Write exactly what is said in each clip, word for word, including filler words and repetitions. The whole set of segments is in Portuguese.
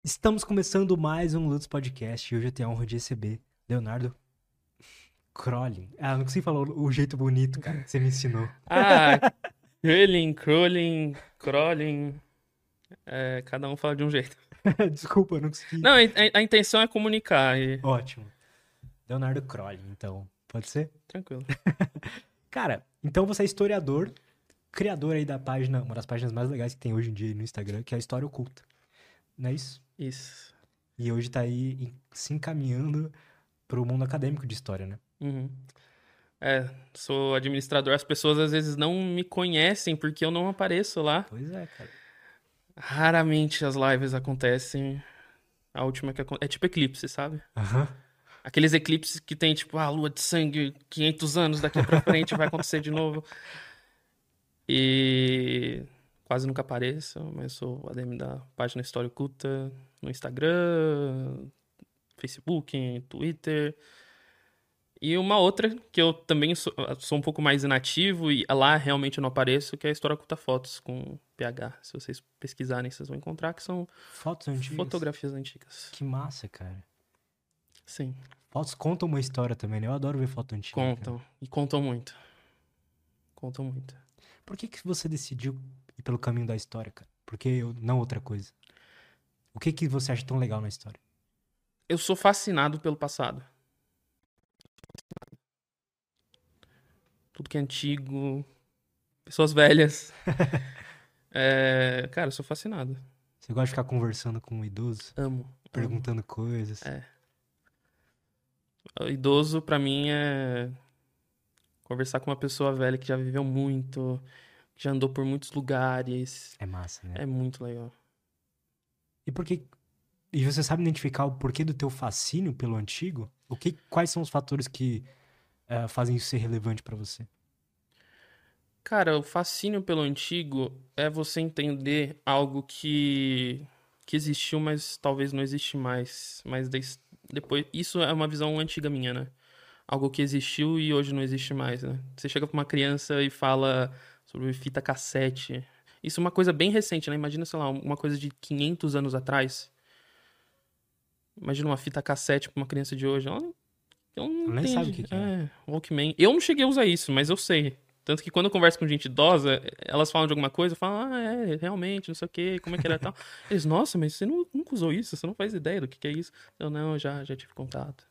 Estamos começando mais um Lutz Podcast e hoje eu tenho a honra de receber Leonardo Crolin. Ah, não consigo falar o o jeito bonito, cara, que você me ensinou. Ah, Krillin, Krillin, Krolin, é, cada um fala de um jeito. Desculpa, eu não consegui. Não, a, a- a intenção é comunicar e... Ótimo. Leonardo Crolin, então, pode ser? Tranquilo. Cara, então você é historiador, criador aí da página, uma das páginas mais legais que tem hoje em dia no Instagram, que é a História Oculta. Não é isso? Isso. E hoje tá aí em- se encaminhando pro mundo acadêmico de história, né? Uhum. É, sou administrador. As pessoas às vezes não me conhecem porque eu não apareço lá. Pois é, cara. Raramente as lives acontecem. A última que acontece... É tipo eclipse, sabe? Aham. Aqueles eclipses que tem tipo, a lua de sangue, quinhentos anos daqui pra frente vai acontecer de novo. E quase nunca apareço, mas sou A D M da página História Oculta no Instagram, Facebook, Twitter. E uma outra que eu também sou, sou um pouco mais inativo e lá realmente eu não apareço, que é a História Oculta Fotos com P H. Se vocês pesquisarem, vocês vão encontrar que são Fotos antigas. fotografias antigas. Que massa, cara. Sim, Fotos contam uma história também, né? Eu adoro ver foto antiga, cara. contam. E contam muito. Contam muito. Por que que você decidiu ir pelo caminho da história, cara? Por que eu, não outra coisa? O que que você acha tão legal na história? Eu sou fascinado pelo passado. Tudo que é antigo, pessoas velhas. É, cara, eu sou fascinado. Você gosta de ficar conversando com um idoso, Amo, amo. perguntando coisas? É. O idoso, pra mim, é conversar com uma pessoa velha que já viveu muito, que já andou por muitos lugares. É massa, né? É muito legal. E por que... E você sabe identificar o porquê do teu fascínio pelo antigo? O que, quais são os fatores que eh, fazem isso ser relevante pra você? Cara, o fascínio pelo antigo é você entender algo que, que existiu, mas talvez não existe mais. Mas des- depois. Isso é uma visão antiga minha, né? Algo que existiu e hoje não existe mais, né? Você chega pra uma criança e fala sobre fita cassete. Isso é uma coisa bem recente, né? Imagina, sei lá, uma coisa de quinhentos anos atrás. Imagina uma fita cassete pra uma criança de hoje. Ela não, ela não Ela nem sabe o entende. que que é. É, Walkman. Eu não cheguei a usar isso, mas eu sei. Tanto que quando eu converso com gente idosa, elas falam de alguma coisa, eu falo, ah, é, realmente, não sei o quê, como é que era e tal. Eles, nossa, mas você não, nunca usou isso, você não faz ideia do que, que é isso. Eu, não, já, já tive contato.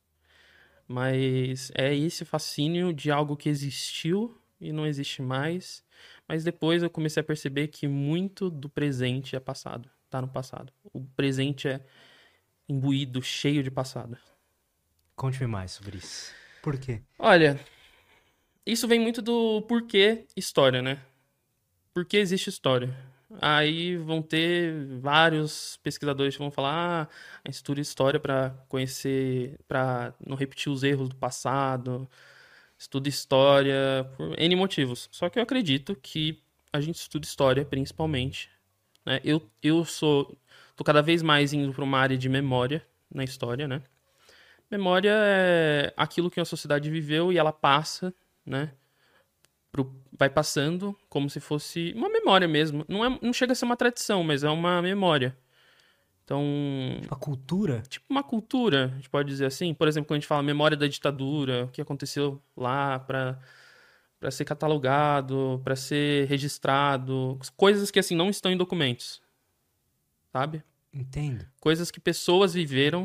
Mas é esse fascínio de algo que existiu e não existe mais. Mas depois eu comecei a perceber que muito do presente é passado, tá no passado. O presente é imbuído, cheio de passado. Conte-me mais sobre isso. Por quê? Olha, isso vem muito do porquê história, né? Por que existe história? Aí vão ter vários pesquisadores que vão falar, ah, a gente estuda história para conhecer, para não repetir os erros do passado, estuda história por N motivos. Só que eu acredito que a gente estuda história principalmente, né? Eu, eu sou, tô cada vez mais indo para uma área de memória na história, né? Memória é aquilo que a sociedade viveu e ela passa, né? Pro, vai passando como se fosse uma memória mesmo. Não, é, não chega a ser uma tradição, mas é uma memória. Então, Tipo, a cultura? tipo uma cultura, a gente pode dizer assim. Por exemplo, quando a gente fala memória da ditadura, o que aconteceu lá para para ser catalogado, para ser registrado, coisas que assim não estão em documentos, sabe? Entendo. Coisas que pessoas viveram,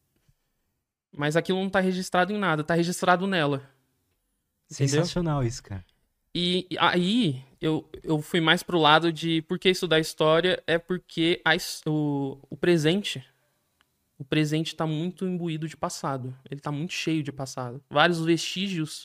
mas aquilo não tá registrado em nada, tá registrado nela, entendeu? Sensacional isso, cara. E aí eu, eu fui mais pro lado de por que estudar história é porque a his- o, o presente, o presente tá muito imbuído de passado. Ele tá muito cheio de passado. Vários vestígios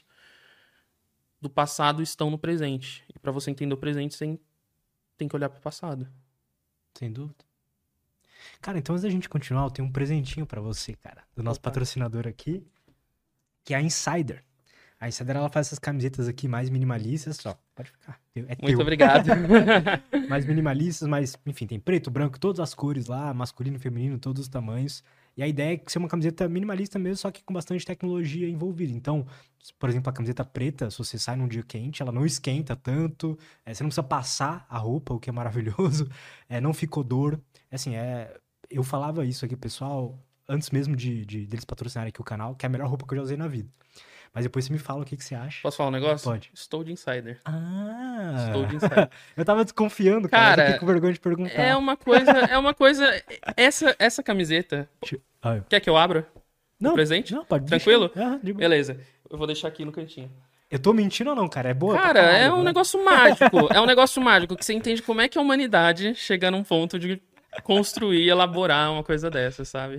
do passado estão no presente. E para você entender o presente, você tem que olhar pro passado. Sem dúvida. Cara, então antes da gente continuar, eu tenho um presentinho pra você, cara. Do nosso Opa. patrocinador aqui, que é a Insider. A Insider, ela faz essas camisetas aqui mais minimalistas, ó. Pode ficar. É Muito teu. obrigado. Mais minimalistas, mas, enfim, tem preto, branco, todas as cores lá, masculino, feminino, todos os tamanhos. E a ideia é que ser uma camiseta minimalista mesmo, só que com bastante tecnologia envolvida. Então, por exemplo, a camiseta preta, se você sai num dia quente, ela não esquenta tanto, é, você não precisa passar a roupa, o que é maravilhoso, é, não fica odor. É assim, é, eu falava isso aqui, pessoal, antes mesmo de, de deles patrocinarem aqui o canal, que é a melhor roupa que eu já usei na vida. Mas depois você me fala o que, que você acha. Posso falar um negócio? Pode. Estou de insider. Estou Ah! de insider. Eu tava desconfiando, cara. Eu fiquei Cara, com vergonha de é perguntar. uma coisa, é uma coisa, essa essa camiseta, Deixa- Ah, eu- quer que eu abra o Não, presente? não, pode Tranquilo? deixar. Ah, de boa. Beleza. Eu vou deixar aqui no cantinho. Eu tô mentindo ou não, cara? É boa pra Cara, caralho, é um né? negócio mágico. É um negócio mágico que você entende como é que a humanidade chega num ponto de construir, elaborar uma coisa dessa, sabe?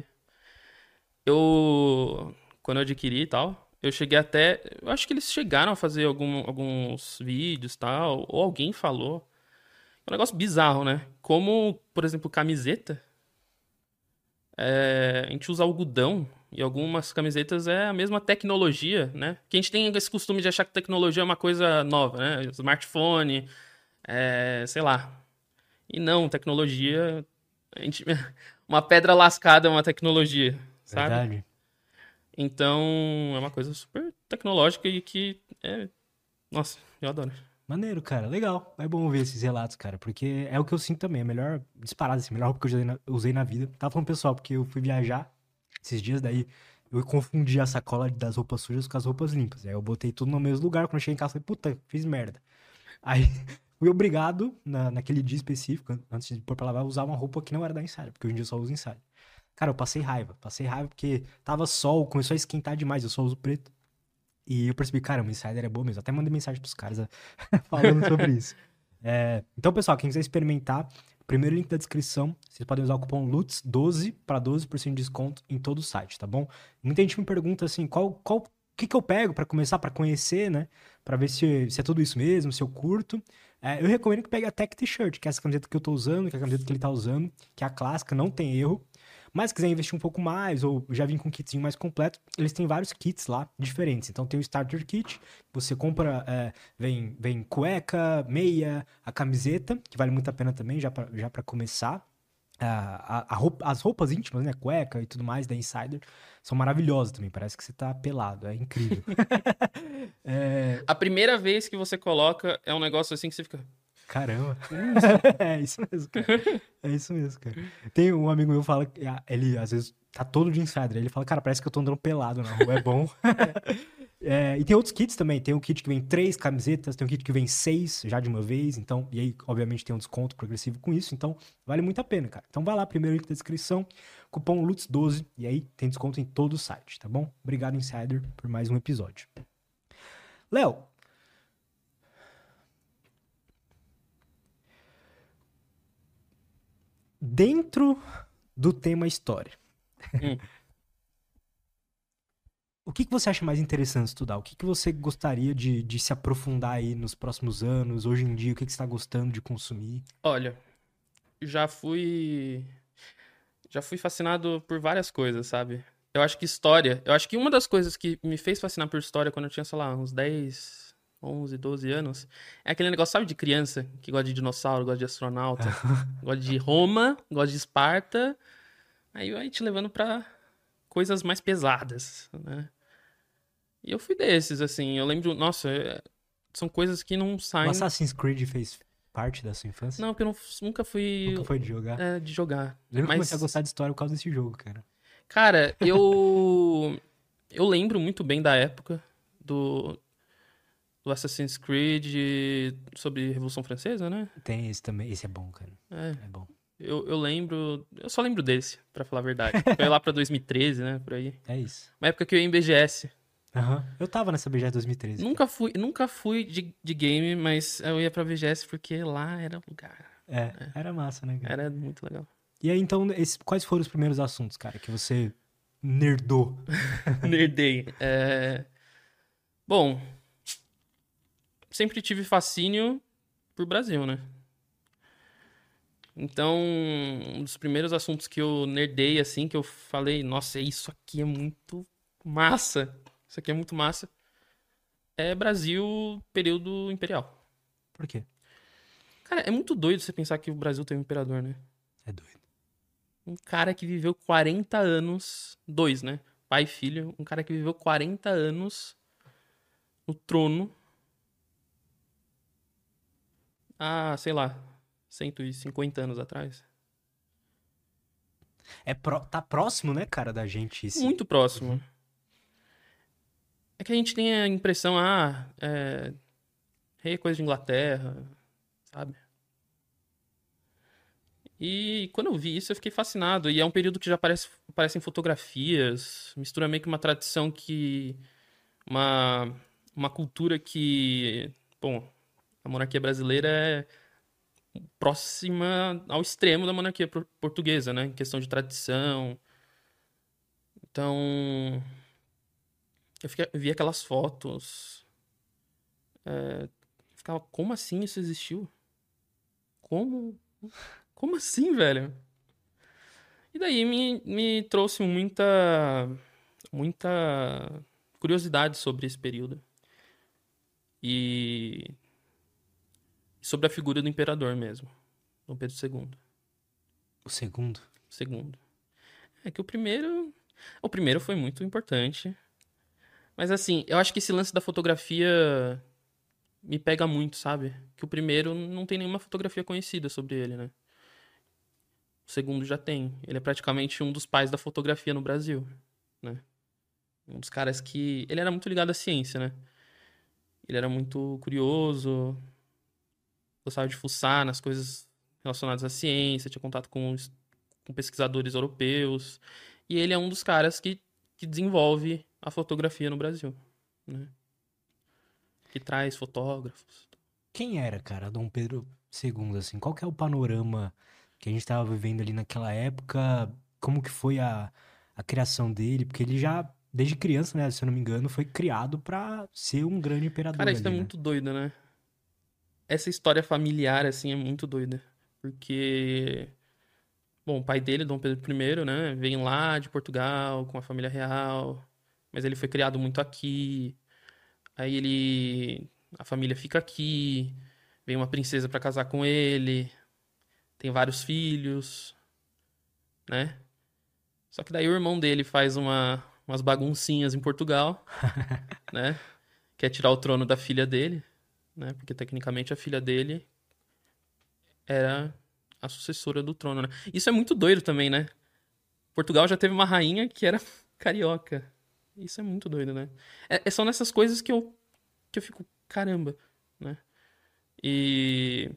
Eu, quando eu adquiri e tal, eu cheguei até, eu acho que eles chegaram a fazer algum, alguns vídeos e tal, ou alguém falou. É um negócio bizarro, né? Como, por exemplo, camiseta, é, a gente usa algodão e algumas camisetas é a mesma tecnologia, né? Que a gente tem esse costume de achar que tecnologia é uma coisa nova, né? Smartphone, é, sei lá. E não, tecnologia, a gente, uma pedra lascada é uma tecnologia, sabe? Verdade. Então, é uma coisa super tecnológica e que é, nossa, eu adoro. Maneiro, cara. Legal. É bom ver esses relatos, cara. Porque é o que eu sinto também. A melhor, disparado, assim, a melhor roupa que eu usei na, usei na vida. Tava falando pessoal, porque eu fui viajar esses dias, daí eu confundi a sacola das roupas sujas com as roupas limpas. Aí eu botei tudo no mesmo lugar. Quando eu cheguei em casa, eu falei, puta, fiz merda. Aí fui obrigado, na, naquele dia específico, antes de pôr pra lavar, a usar uma roupa que não era da Insider, porque hoje em dia eu só uso Insider. Cara, eu passei raiva. Passei raiva porque tava sol, começou a esquentar demais. Eu só uso preto. E eu percebi, cara, o Insider é boa mesmo. Até mandei mensagem pros caras né, falando sobre isso. É, então, pessoal, quem quiser experimentar, primeiro link da descrição, vocês podem usar o cupom L U T S doze para doze por cento de desconto em todo o site, tá bom? Muita gente me pergunta assim, qual, qual, o que que eu pego pra começar, pra conhecer, né? Pra ver se, se é tudo isso mesmo, se eu curto. É, eu recomendo que pegue a Tech T-Shirt, que é essa camiseta que eu tô usando, que é a camiseta que ele tá usando, que é a clássica, não tem erro. Mas se quiser investir um pouco mais, ou já vir com um kitzinho mais completo, eles têm vários kits lá diferentes. Então tem o Starter Kit, você compra, é, vem, vem cueca, meia, a camiseta, que vale muito a pena também, já pra, já pra começar. A, a, a roupa, as roupas íntimas, né, cueca e tudo mais da Insider, são maravilhosas também, parece que você tá pelado, é incrível. É, A primeira vez que você coloca é um negócio assim que você fica. caramba. É isso mesmo, cara. É isso mesmo, cara. Tem um amigo meu que fala que ah, ele às vezes tá todo de insider. Ele fala, cara, parece que eu tô andando pelado na rua, é bom. É, e tem outros kits também. Tem um kit que vem três camisetas, tem um kit que vem seis já de uma vez. Então, e aí, obviamente, tem um desconto progressivo com isso. Então, vale muito a pena, cara. Então, vai lá, primeiro link da descrição, cupom L U T S doze, e aí tem desconto em todo o site, tá bom? Obrigado, Insider, por mais um episódio. Léo, dentro do tema história, Hum. o que, que você acha mais interessante estudar? O que, que você gostaria de, de se aprofundar aí nos próximos anos, hoje em dia? O que, que você está gostando de consumir? Olha, já fui. Já fui fascinado por várias coisas, sabe? Eu acho que história. Eu acho que uma das coisas que me fez fascinar por história quando eu tinha, sei lá, uns dez, onze, doze anos, é aquele negócio, sabe, de criança que gosta de dinossauro, gosta de astronauta, gosta de Roma, gosta de Esparta. Aí vai te levando pra coisas mais pesadas, né? E eu fui desses, assim. Eu lembro, nossa, é- são coisas que não O saem. Assassin's Creed fez parte da sua infância? Não, porque eu não- nunca fui Nunca foi de jogar? é, de jogar. Lembro que eu Mas, comecei a gostar de história por causa desse jogo, cara. cara, eu. Eu lembro muito bem da época do, do Assassin's Creed sobre Revolução Francesa, né? Tem esse também. Esse é bom, cara. É, É bom. eu, eu lembro. Eu só lembro desse, pra falar a verdade. Foi lá pra dois mil e treze, né? Por aí. É isso. Uma época que eu ia em B G S. Aham. Eu tava nessa B G S dois mil e treze. Nunca fui, nunca fui de, de game, mas eu ia pra V G S porque lá era o lugar. É, era massa, né, cara? Era muito legal. E aí, então, esse- quais foram os primeiros assuntos, cara, que você nerdou? Nerdei. É... Bom, sempre tive fascínio por Brasil, né? Então, um dos primeiros assuntos que eu nerdei, assim, que eu falei, nossa, isso aqui é muito massa. Isso aqui é muito massa. É Brasil, período imperial. Por quê? Cara, é muito doido você pensar que o Brasil tem um imperador, né? É doido. Um cara que viveu quarenta anos, dois, né? Pai e filho, um cara que viveu quarenta anos no trono há, sei lá, cento e cinquenta anos atrás. É pró- tá próximo, né, cara, da gente esse. Muito próximo. Uhum. É que a gente tem a impressão, ah, é, rei é coisa de Inglaterra, sabe? E quando eu vi isso, eu fiquei fascinado. E é um período que já aparece, aparecem fotografias, mistura meio que uma tradição que. Uma, uma cultura que. Bom, a monarquia brasileira é próxima ao extremo da monarquia por- portuguesa, né? Em questão de tradição. Então, eu, fiquei- eu vi aquelas fotos. É, ficava, como assim isso existiu? Como? Como assim, velho? E daí me, me trouxe muita, muita curiosidade sobre esse período. E sobre a figura do imperador mesmo, Dom Pedro segundo. O segundo. Segundo. É que o primeiro. O primeiro foi muito importante. Mas assim, eu acho que esse lance da fotografia me pega muito, sabe? Que o primeiro não tem nenhuma fotografia conhecida sobre ele, né? O segundo já tem. Ele é praticamente um dos pais da fotografia no Brasil, né? Um dos caras que. Ele era muito ligado à ciência, né? Ele era muito curioso, gostava de fuçar nas coisas relacionadas à ciência, tinha contato com, os- com pesquisadores europeus. E ele é um dos caras que, que desenvolve a fotografia no Brasil, né? Que traz fotógrafos. Quem era, cara, Dom Pedro segundo, assim? Qual que é o panorama que a gente tava vivendo ali naquela época? Como que foi a, a criação dele? Porque ele já, desde criança, né, se eu não me engano, foi criado pra ser um grande Cara, imperador isso é ali, né? muito doido, né? Essa história familiar, assim, é muito doida. Porque, bom, o pai dele, Dom Pedro primeiro, né, vem lá de Portugal com a família real, mas ele foi criado muito aqui. Aí ele, a família fica aqui, vem uma princesa pra casar com ele, tem vários filhos, né? Só que daí o irmão dele faz uma, umas baguncinhas em Portugal, né? Quer tirar o trono da filha dele, né? Porque tecnicamente a filha dele era a sucessora do trono, né? Isso é muito doido também, né? Portugal já teve uma rainha que era carioca. Isso é muito doido, né? É, é só nessas coisas que eu, que eu fico, caramba, né? E,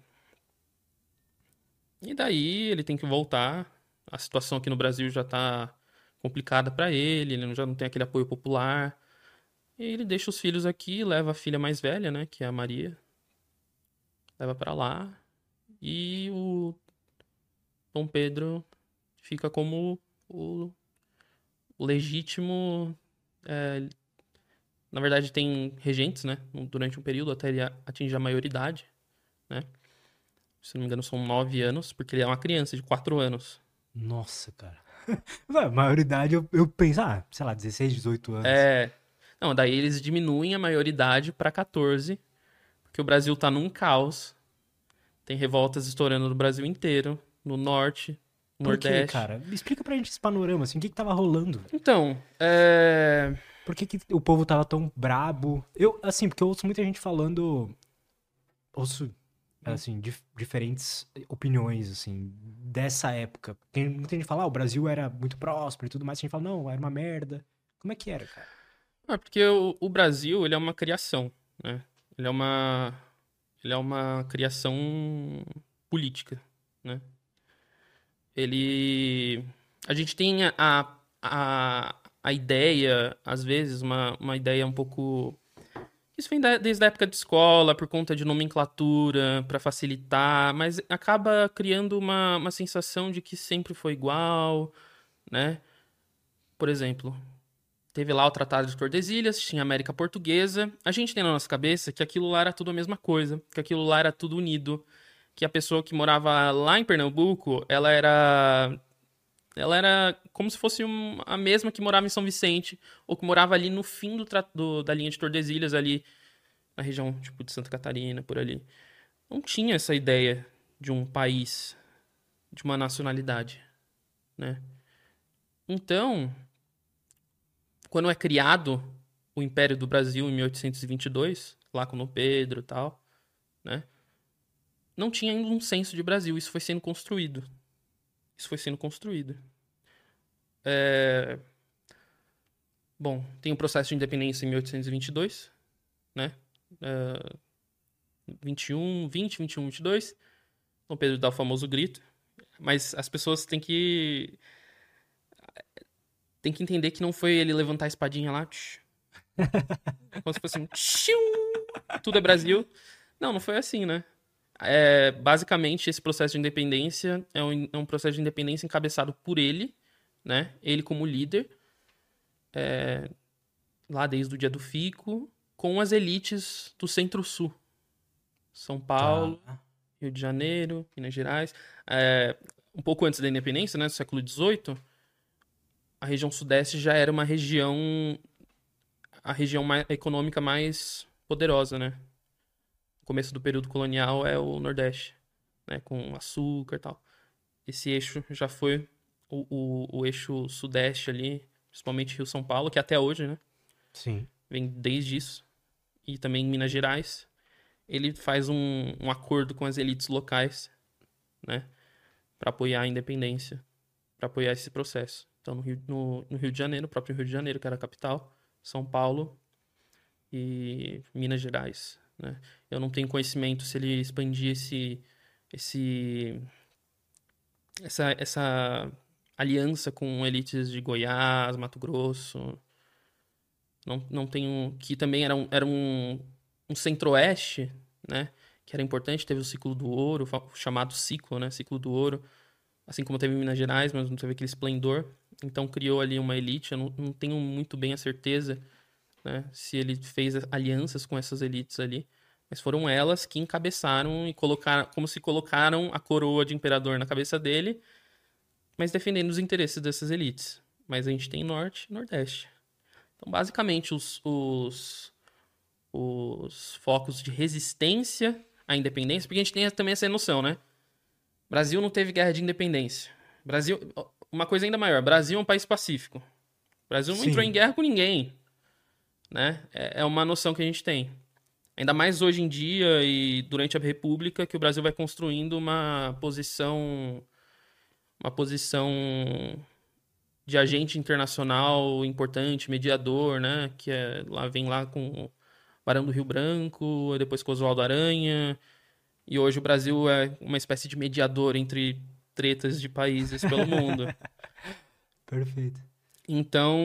e daí ele tem que voltar. A situação aqui no Brasil já tá complicada pra ele, ele já não tem aquele apoio popular. E ele deixa os filhos aqui, leva a filha mais velha, né, que é a Maria, leva pra lá. E o Dom Pedro fica como o legítimo. é, Na verdade, tem regentes, né? Durante um período até ele atingir a maioridade, né? Se não me engano, são nove anos, porque ele é uma criança de quatro anos. Nossa, cara. Ué, a maioridade eu, eu penso, ah, sei lá, dezesseis, dezoito anos. É. Não, daí eles diminuem a maioridade pra quatorze, porque o Brasil tá num caos. Tem revoltas estourando no Brasil inteiro, no norte, no Por quê, nordeste. cara? Explica pra gente esse panorama, assim, o que que tava rolando? Então, é. Por que que o povo tava tão brabo? Eu, assim, porque eu ouço muita gente falando, ouço, assim, dif- diferentes opiniões, assim, dessa época. Tem muita gente que fala, ah, o Brasil era muito próspero e tudo mais. Tem gente que fala, não, era uma merda. Como é que era, cara? É porque o, o Brasil, ele é uma criação, né? Ele é uma, ele é uma criação política, né? Ele, a gente tem a, a, a ideia, às vezes, uma, uma ideia um pouco. Isso vem da- desde a época de escola, por conta de nomenclatura, para facilitar, mas acaba criando uma, uma sensação de que sempre foi igual, né? Por exemplo, teve lá o Tratado de Tordesilhas, tinha a América Portuguesa. A gente tem na nossa cabeça que aquilo lá era tudo a mesma coisa, que aquilo lá era tudo unido, que a pessoa que morava lá em Pernambuco, ela era ela era como se fosse um- a mesma que morava em São Vicente, ou que morava ali no fim do, tra- do- da linha de Tordesilhas, ali na região tipo de Santa Catarina, por ali. Não tinha essa ideia de um país, de uma nacionalidade, né? Então, quando é criado o Império do Brasil em mil oitocentos e vinte e dois, lá com o Pedro e tal, né? Não tinha ainda um censo de Brasil, isso foi sendo construído. Isso foi sendo construído. É... Bom, tem o processo de independência em mil oitocentos e vinte e dois, né? É... vinte e um, vinte, vinte e um, vinte e dois. Dom Pedro dá o famoso grito. Mas as pessoas têm que... Tem que entender que não foi ele levantar a espadinha lá. Tch. Como se fosse um... Tchiu, tudo é Brasil. Não, não foi assim, né? É, basicamente, esse processo de independência é um, é um processo de independência encabeçado por ele, né? Ele como líder, é, lá desde o dia do Fico, com as elites do Centro-Sul. São Paulo, Tá. Rio de Janeiro, Minas Gerais. É, um pouco antes da independência, né, no século dezoito, a região sudeste já era uma região, a região mais, econômica mais poderosa, né? O começo do período colonial é o Nordeste, né, com açúcar e tal. Esse eixo já foi o, o, o eixo sudeste ali, principalmente Rio-São Paulo, que até hoje, né, Sim. vem desde isso. E também em Minas Gerais. Ele faz um, um acordo com as elites locais, né, para apoiar a independência, para apoiar esse processo. Então, no Rio, no, no Rio de Janeiro, o próprio Rio de Janeiro, que era a capital, São Paulo e Minas Gerais, né? Eu não tenho conhecimento se ele expandia esse, esse, essa, essa aliança com elites de Goiás, Mato Grosso. Não, não tenho... Que também era um, era um, um centro-oeste, né? Que era importante. Teve o ciclo do ouro, o chamado ciclo, né? Ciclo do ouro. Assim como teve em Minas Gerais, mas não teve aquele esplendor. Então criou ali uma elite. Eu não, não tenho muito bem a certeza, né, se ele fez alianças com essas elites ali. Mas foram elas que encabeçaram e colocaram, como se colocaram a coroa de imperador na cabeça dele, mas defendendo os interesses dessas elites. Mas a gente tem norte e nordeste. Então, basicamente, os, os, os focos de resistência à independência, porque a gente tem também essa noção, né? Brasil não teve guerra de independência. Brasil, uma coisa ainda maior, Brasil é um país pacífico. Brasil não Sim. entrou em guerra com ninguém, né? É uma noção que a gente tem. Ainda mais hoje em dia e durante a República, que o Brasil vai construindo uma posição, uma posição de agente internacional importante, mediador, né? Que é, lá vem lá com o Barão do Rio Branco, depois com Oswaldo Aranha. E hoje o Brasil é uma espécie de mediador entre tretas de países pelo mundo. Perfeito. Então,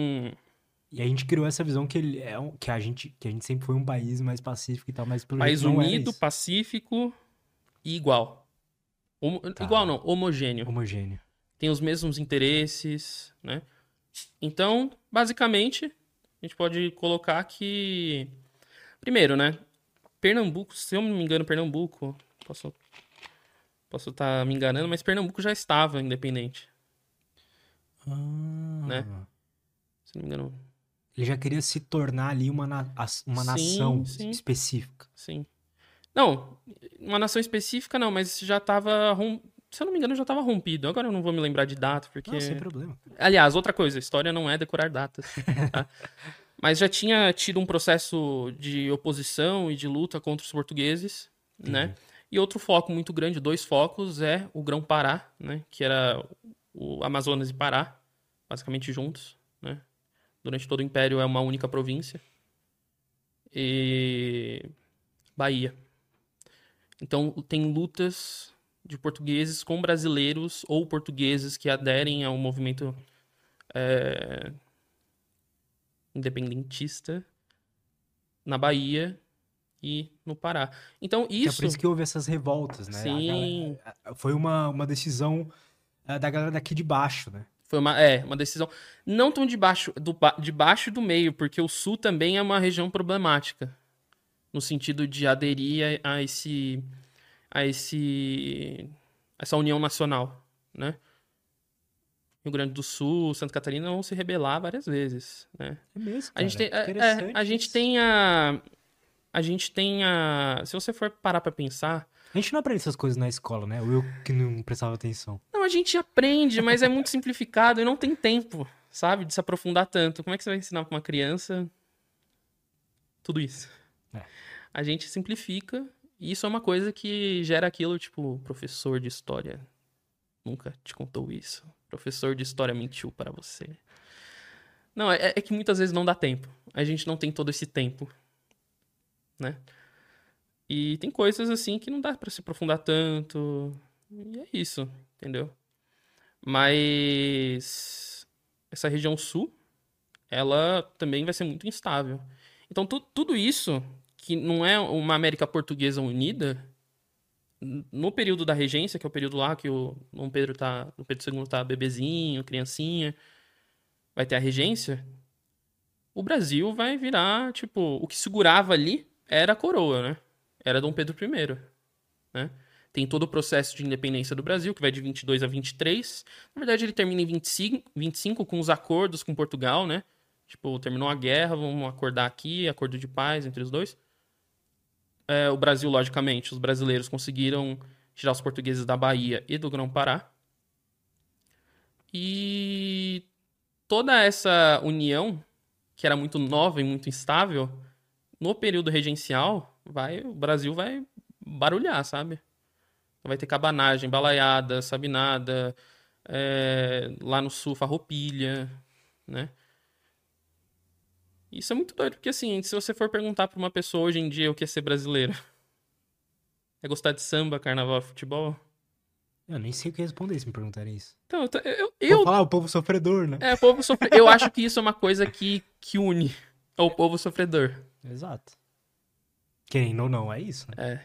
E a gente criou essa visão que, ele é um, que, a gente, que a gente sempre foi um país mais pacífico e tal, mas pelo país jeito não era unido, isso. pacífico e igual. Homo- Tá. Igual não, homogêneo. Homogêneo. Tem os mesmos interesses, né? Então, basicamente, a gente pode colocar que... Primeiro, né? Pernambuco, se eu não me engano, Pernambuco... Posso posso estar me enganando, mas Pernambuco já estava independente, Ah, né? Se não me engano. ele já queria se tornar ali uma, na- as- uma Sim, nação sim. específica. Sim. Não, uma nação específica não, mas já estava... Rom... Se eu não me engano, já estava rompido. Agora eu não vou me lembrar de data, porque... Não, sem problema. Aliás, outra coisa, a história não é decorar datas, tá? Mas já tinha tido um processo de oposição e de luta contra os portugueses, né? E outro foco muito grande, dois focos, é o Grão-Pará, né? Que era o Amazonas e Pará, basicamente juntos, né? Durante todo o Império é uma única província. E Bahia. Então tem lutas de portugueses com brasileiros ou portugueses que aderem ao movimento é, independentista na Bahia e no Pará. Então Que é isso... por isso que houve essas revoltas, né? A Sim, galera- foi uma, uma decisão eh, da galera daqui de baixo, né? foi uma, é, uma decisão não tão de baixo, do, ba- de baixo e do meio, porque o Sul também é uma região problemática, no sentido de aderir a, a esse, a esse, essa união nacional, né? Rio Grande do Sul, Santa Catarina vão se rebelar várias vezes, né? É mesmo, A gente tem, cara. é, é, Interessante a gente isso. tem a, a gente tem a, se você for parar pra pensar, A gente não aprende essas coisas na escola, né? Ou eu que não prestava atenção. não, a gente aprende, mas é muito simplificado e não tem tempo, sabe, de se aprofundar tanto. Como é que você vai ensinar pra uma criança tudo isso? É. A gente simplifica e isso é uma coisa que gera aquilo, tipo, professor de história nunca te contou isso. Professor de história mentiu para você. Não, é, é que muitas vezes não dá tempo. A gente não tem todo esse tempo, né? E tem coisas assim que não dá pra se aprofundar tanto. E é isso, entendeu? Mas essa região sul, ela também vai ser muito instável. Então, tu, tudo isso, que não é uma América Portuguesa unida, no período da regência, que é o período lá que o Dom Pedro tá, o Pedro segundo tá bebezinho, criancinha, vai ter a regência, o Brasil vai virar, tipo, o que segurava ali era a coroa, né? Era Dom Pedro I, né? Tem todo o processo de independência do Brasil, que vai de vinte e dois a vinte e três. Na verdade, ele termina em vinte e cinco, vinte e cinco com os acordos com Portugal, né? Tipo, terminou a guerra, vamos acordar aqui, acordo de paz entre os dois. É, o Brasil, logicamente, os brasileiros conseguiram tirar os portugueses da Bahia e do Grão-Pará. E toda essa união, que era muito nova e muito instável, no período regencial, vai, o Brasil vai barulhar, sabe? Vai ter cabanagem, balaiada, sabinada, é, lá no sul, farroupilha, né? Isso é muito doido, porque assim, se você for perguntar pra uma pessoa hoje em dia o que é ser brasileiro, é gostar de samba, carnaval e futebol? Eu nem sei o que responder se me perguntarem isso. Então, eu, eu, Vou eu falar o povo sofredor, né? é, o povo sofre... eu acho que isso é uma coisa que, que une ao povo sofredor. Exato. Querendo ou não, é isso, né? É,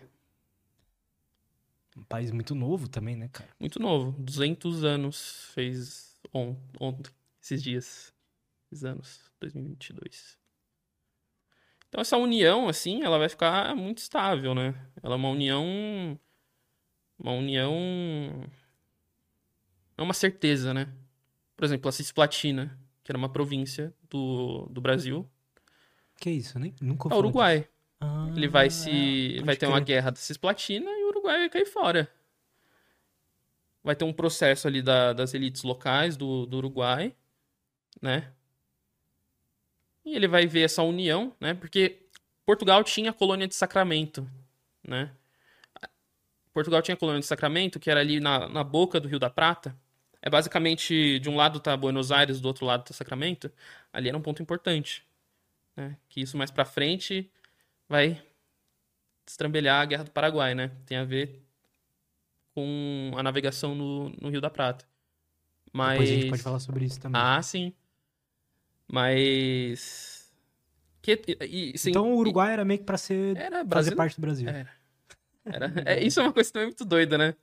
Um país muito novo também, né, cara? muito novo, duzentos anos fez on, ontem, esses dias, esses anos, dois mil e vinte e dois. Então essa união, assim, ela vai ficar muito estável, né? Ela é uma união, uma união, é uma certeza, né? Por exemplo, a Cisplatina, que era uma província do, do Brasil, Que isso? Eu nem, nunca é ouvi o falar disso. Uruguai. Ah, Ele vai é, se, pode vai ter uma crer. guerra da Cisplatina e o Uruguai vai cair fora. Vai ter um processo ali da- das elites locais do, do Uruguai, né? E ele vai ver essa união, né? Porque Portugal tinha a colônia de Sacramento, né? Portugal tinha a colônia de Sacramento, que era ali na, na boca do Rio da Prata. É basicamente, de um lado tá Buenos Aires, do outro lado tá Sacramento. Ali era um ponto importante, né? Que isso mais pra frente vai destrambelhar a Guerra do Paraguai, né? Tem a ver com a navegação no, no Rio da Prata. Depois a gente pode Mas... falar sobre isso também. Ah, sim. Mas... Que, e, e- sim, Então o e- Uruguai era meio que pra ser, era fazer Brasil. parte do Brasil. Era. Era. É, isso é uma coisa também muito doida, né?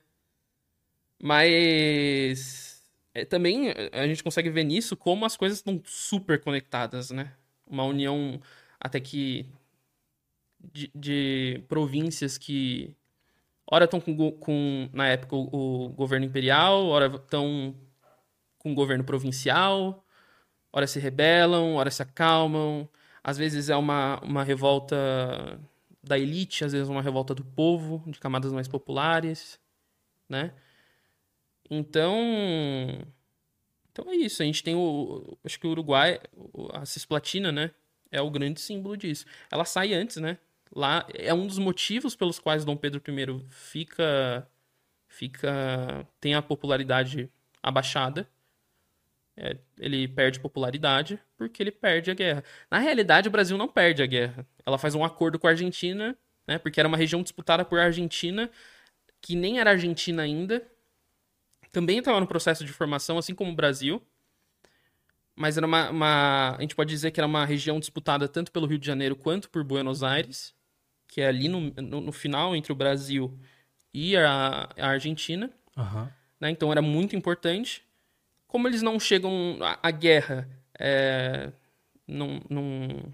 Mas é, também a gente consegue ver nisso como as coisas estão super conectadas, né? Uma união até que de, de províncias que ora estão com, go- com, na época, o, o governo imperial, ora estão com o governo provincial, ora se rebelam, ora se acalmam. Às vezes é uma, uma revolta da elite, às vezes uma revolta do povo, de camadas mais populares, né? Então, então é isso. A gente tem o, acho que o Uruguai, o- a Cisplatina, né? É o grande símbolo disso. Ela sai antes, né? Lá é um dos motivos pelos quais Dom Pedro I fica, fica, tem a popularidade abaixada. É, ele perde popularidade porque ele perde a guerra. Na realidade, o Brasil não perde a guerra. Ela faz um acordo com a Argentina, né? Porque era uma região disputada por Argentina, que nem era Argentina ainda. Também estava no processo de formação, assim como o Brasil. Mas era uma, uma- a gente pode dizer que era uma região disputada tanto pelo Rio de Janeiro quanto por Buenos Aires, que é ali no, no, no final entre o Brasil e a, a Argentina, Aham. né? Então era muito importante. Como eles não chegam à, à guerra, é, não, não-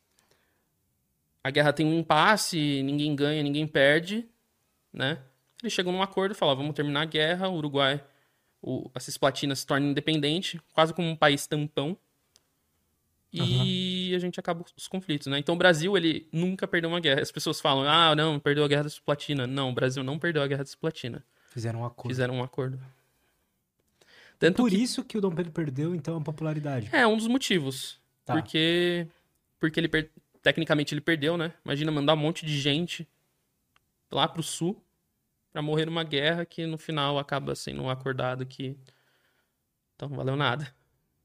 a guerra tem um impasse, ninguém ganha, ninguém perde, né? Eles chegam num acordo e falam, vamos terminar a guerra, o Uruguai, o, a Cisplatina se torna independente, quase como um país tampão, e a gente acaba os conflitos, né? Então o Brasil, ele nunca perdeu uma guerra. As pessoas falam, ah, não, perdeu a guerra da Cisplatina. Não, o Brasil não perdeu a guerra da Cisplatina. Fizeram um acordo. Fizeram um acordo. E Tanto por que isso que o Dom Pedro perdeu, então, a popularidade. é um dos motivos. Tá. Porque porque ele per- tecnicamente ele perdeu, né? Imagina mandar um monte de gente lá pro sul pra morrer numa guerra que no final acaba sendo um acordado que Então não valeu nada.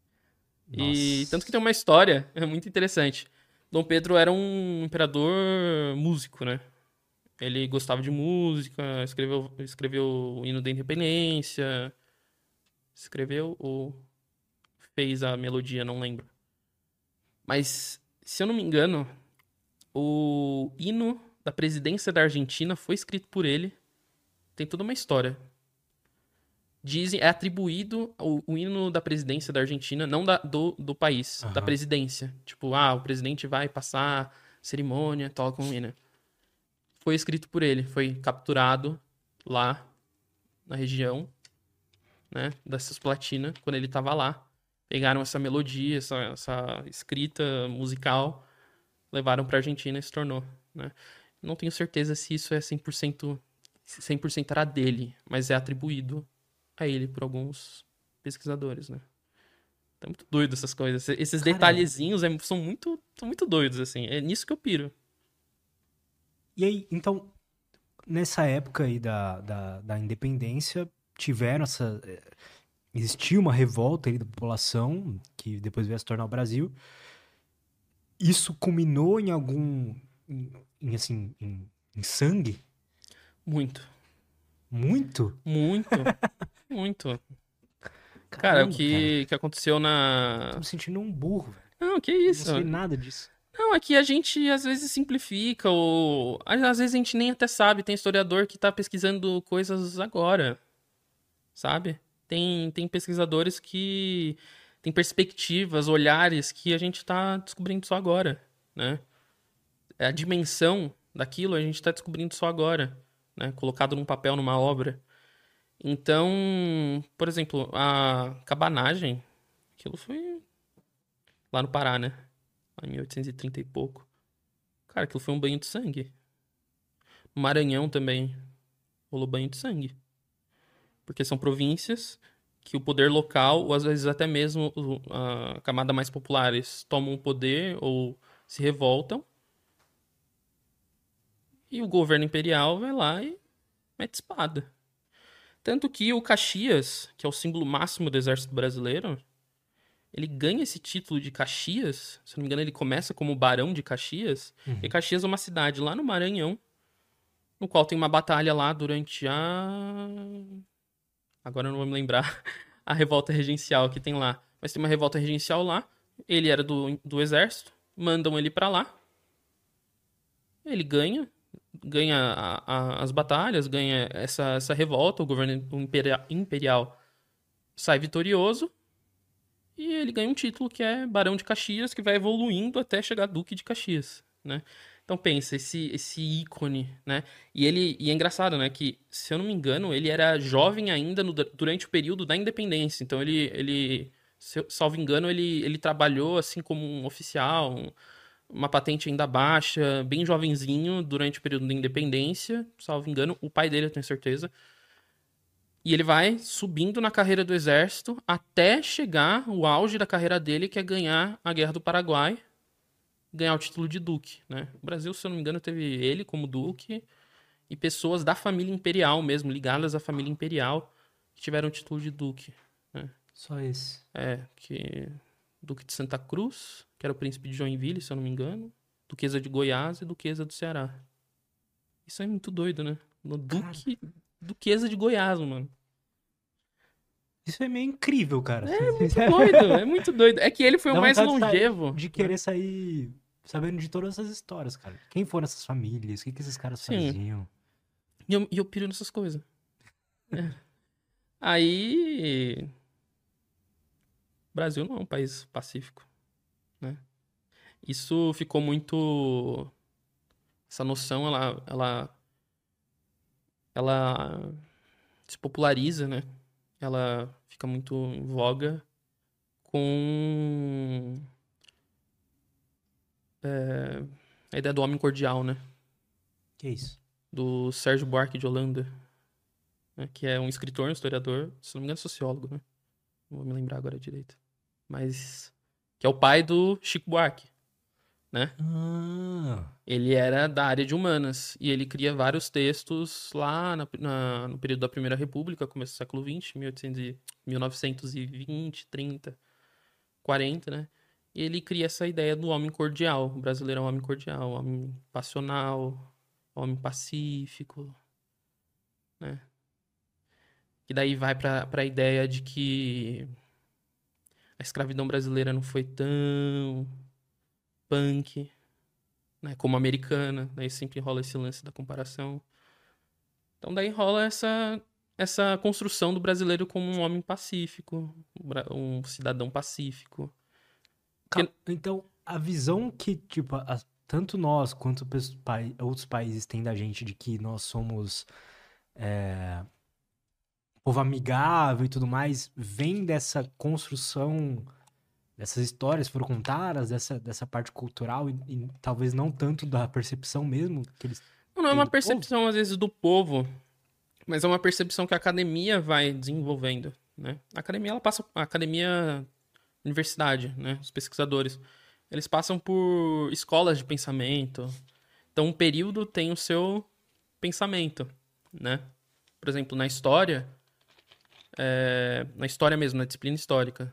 E tanto que Nossa. tem uma história, é muito interessante. Dom Pedro era um imperador músico, né? Ele gostava de música, escreveu, escreveu o hino da independência, escreveu ou fez a melodia, não lembro. Mas, se eu não me engano, o hino da presidência da Argentina foi escrito por ele. Tem toda uma história. Dizem, é atribuído o, o hino da presidência da Argentina, não da, do, do país, da Aham. presidência. Tipo, ah, o presidente vai passar cerimônia, toca um hino. Foi escrito por ele, foi capturado lá na região, né, da Cisplatina, quando ele tava lá. Pegaram essa melodia, essa, essa escrita musical, levaram pra Argentina e se tornou, né. Não tenho certeza se isso é cem por cento, cem por cento era dele, mas é atribuído a ele por alguns pesquisadores, né. Tá muito doido essas coisas. Esses Cara, detalhezinhos é- são muito, são muito doidos, assim. É nisso que eu piro. e aí, então, nessa época aí da, da, da independência, tiveram essa. eh, Existiu uma revolta aí da população, que depois veio a se tornar o Brasil. Isso culminou em algum. Em, em, assim, em, em sangue? Muito. Muito? Muito. Muito. Cara, o Caramba, cara. que, que aconteceu Tô na. me sentindo um burro, velho. Não, que Não isso? sei nada disso. Não, é que a gente às vezes simplifica, ou às às vezes a gente nem até sabe. Tem historiador que tá pesquisando coisas agora, sabe? Tem, tem pesquisadores que têm perspectivas, olhares que a gente tá descobrindo só agora, né? É a dimensão daquilo a gente tá descobrindo só agora, né? Colocado num papel, numa obra. Então, por exemplo, a cabanagem, aquilo foi lá no Pará, né? Lá em mil oitocentos e trinta e trinta e pouco. Cara, aquilo foi um banho de sangue. No Maranhão também rolou banho de sangue. Porque são províncias que o poder local, ou às vezes até mesmo o- a camada mais populares, tomam o poder ou se revoltam. E o governo imperial vai lá e mete espada. Tanto que o Caxias, que é o símbolo máximo do exército brasileiro, ele ganha esse título de Caxias. Se não me engano, ele começa como Barão de Caxias. E Uhum. Caxias é uma cidade lá no Maranhão, no qual tem uma batalha lá durante a. Agora eu não vou me lembrar a revolta regencial que tem lá. Mas tem uma revolta regencial lá. Ele era do, do exército. Mandam ele pra lá. Ele ganha. Ganha a- a- as batalhas, ganha essa, essa revolta. O governo imperial, imperial sai vitorioso. E ele ganha um título que é Barão de Caxias, que vai evoluindo até chegar a Duque de Caxias, né? Então pensa, esse, esse ícone, né? E ele e é engraçado, né? Que, se eu não me engano, ele era jovem ainda no- durante o período da independência. Então ele, ele se eu- salvo engano, ele, ele trabalhou assim como um oficial, um- uma patente ainda baixa, bem jovenzinho, durante o período da independência. Salvo engano, o pai dele, eu tenho certeza. E ele vai subindo na carreira do exército até chegar o auge da carreira dele, que é ganhar a Guerra do Paraguai, ganhar o título de duque, né? O Brasil, se eu não me engano, teve ele como duque e pessoas da família imperial mesmo, ligadas à família imperial, que tiveram o título de duque, né? Só esse. É, que Duque de Santa Cruz, que era o príncipe de Joinville, se eu não me engano, Duquesa de Goiás e Duquesa do Ceará. Isso é muito doido, né? No Cara, Duque, Duquesa de Goiás, mano. isso é meio incrível, cara. Muito doido, é muito doido. É que ele foi o Dá mais vontade de, sair- longevo, de né? querer sair sabendo de todas essas histórias, cara. Quem foram essas famílias? O que, que esses caras Sim, faziam? e eu, e eu piro nessas coisas. É. Aí, o Brasil não é um país pacífico, né? Isso ficou muito... Essa noção, ela, ela, ela se populariza, né? Ela fica muito em voga com é, a ideia do homem cordial, né? Que isso? Do Sérgio Buarque de Holanda, né? Que é um escritor, um historiador, se não me engano, sociólogo, né? Não vou me lembrar agora direito. Mas que é o pai do Chico Buarque, né? Ah, Ele era da área de humanas e ele cria vários textos lá na- na- no período da Primeira República, começo do século vinte, mil e oitocentos e- mil novecentos e vinte, trinta, quarenta, né? E ele cria essa ideia do homem cordial. O brasileiro é um homem cordial, homem passional, homem pacífico, né? E daí vai para para a ideia de que a escravidão brasileira não foi tão punk, né, como a americana. Daí sempre rola esse lance da comparação. Então daí rola essa essa construção do brasileiro como um homem pacífico, um bra- um cidadão pacífico. Ca- Que- então, a visão que, tipo, a- tanto nós quanto pes- pai- outros países têm da gente de que nós somos é, povo amigável e tudo mais, vem dessa construção, dessas histórias que foram contadas, dessa, dessa parte cultural e, e talvez não tanto da percepção mesmo que eles não é têm uma do povo? percepção às vezes do povo, mas é uma percepção que a academia vai desenvolvendo, né? A academia ela passa a academia universidade, né? Os pesquisadores, eles passam por escolas de pensamento. Então, um período tem o seu pensamento, né? Por exemplo, na história, é, na história mesmo, na disciplina histórica,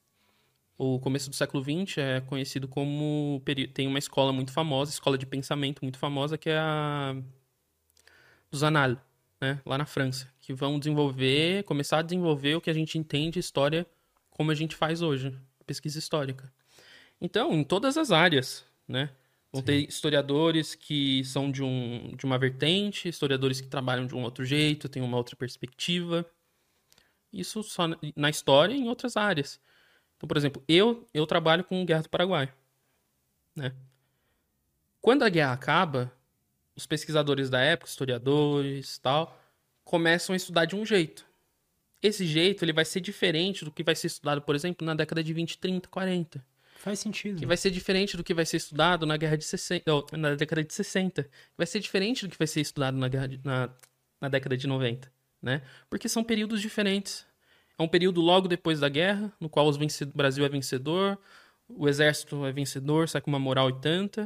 o começo do século vinte é conhecido como peri- tem uma escola muito famosa, escola de pensamento muito famosa, que é a dos Annales, né? Lá na França, que vão desenvolver, começar a desenvolver o que a gente entende história como a gente faz hoje, pesquisa histórica. Então, em todas as áreas, né? Vão ter Sim. historiadores que são de, um, de uma vertente, historiadores que trabalham de um outro jeito, têm uma outra perspectiva. Isso só na- na história e em outras áreas. Então, por exemplo, eu, eu trabalho com Guerra do Paraguai, né? Quando a guerra acaba, os pesquisadores da época, historiadores e tal, começam a estudar de um jeito. Esse jeito ele vai ser diferente do que vai ser estudado, por exemplo, na década de vinte, trinta, quarenta. Faz Que sentido. vai ser diferente do que vai ser estudado na guerra de sessenta, ou, na década de sessenta. Vai ser diferente do que vai ser estudado na, guerra de- na, na década de noventa, né? Porque são períodos diferentes. É um período logo depois da guerra, no qual os vence- o Brasil é vencedor, o exército é vencedor, sai com uma moral e tanta.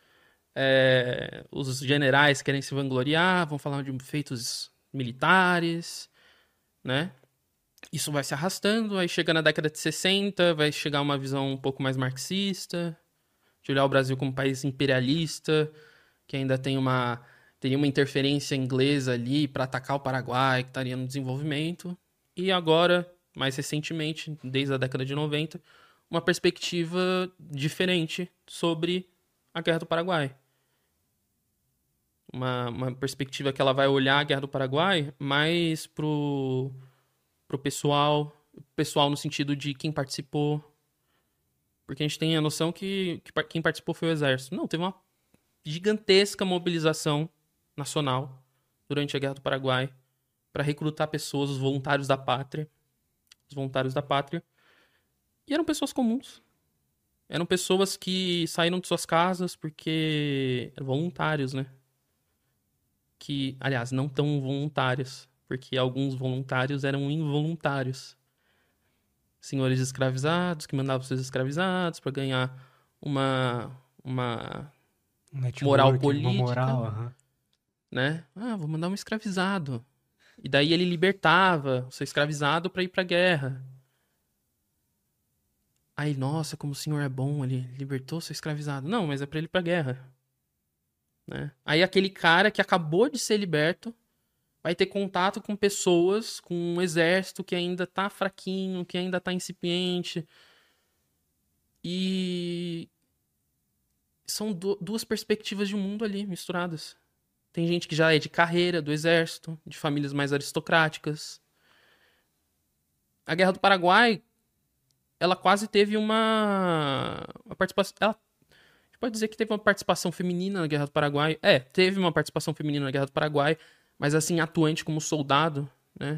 É, os generais querem se vangloriar, vão falar de feitos militares, né? Isso vai se arrastando, aí chega na década de sessenta, vai chegar uma visão um pouco mais marxista, de olhar o Brasil como um país imperialista, que ainda tem uma teria uma interferência inglesa ali para atacar o Paraguai, que estaria no desenvolvimento. E agora, mais recentemente, desde a década de noventa, uma perspectiva diferente sobre a Guerra do Paraguai. Uma, uma perspectiva que ela vai olhar a Guerra do Paraguai mais pro, pro pessoal, pessoal no sentido de quem participou, porque a gente tem a noção que, que par- quem participou foi o exército. Não, teve uma gigantesca mobilização nacional durante a Guerra do Paraguai para recrutar pessoas, os voluntários da pátria, os voluntários da pátria, e eram pessoas comuns. Eram pessoas que saíram de suas casas porque eram voluntários, né? Que, aliás, não tão voluntários, porque alguns voluntários eram involuntários. Senhores escravizados que mandavam seus escravizados para ganhar uma uma Um moral network, uma política, moral, aham. né? Ah, vou mandar um escravizado. E daí ele libertava o seu escravizado para ir para a guerra. Aí, nossa, como o senhor é bom, ele libertou seu escravizado. Não, mas é para ele ir para a guerra, né? Aí aquele cara que acabou de ser liberto vai ter contato com pessoas, com um exército que ainda tá fraquinho, que ainda tá incipiente. E são du- duas perspectivas de mundo ali misturadas. Tem gente que já é de carreira, do exército, de famílias mais aristocráticas. A Guerra do Paraguai, ela quase teve uma, uma participação. Ela a gente pode dizer que teve uma participação feminina na Guerra do Paraguai. É, teve uma participação feminina na Guerra do Paraguai, mas assim, atuante como soldado, né?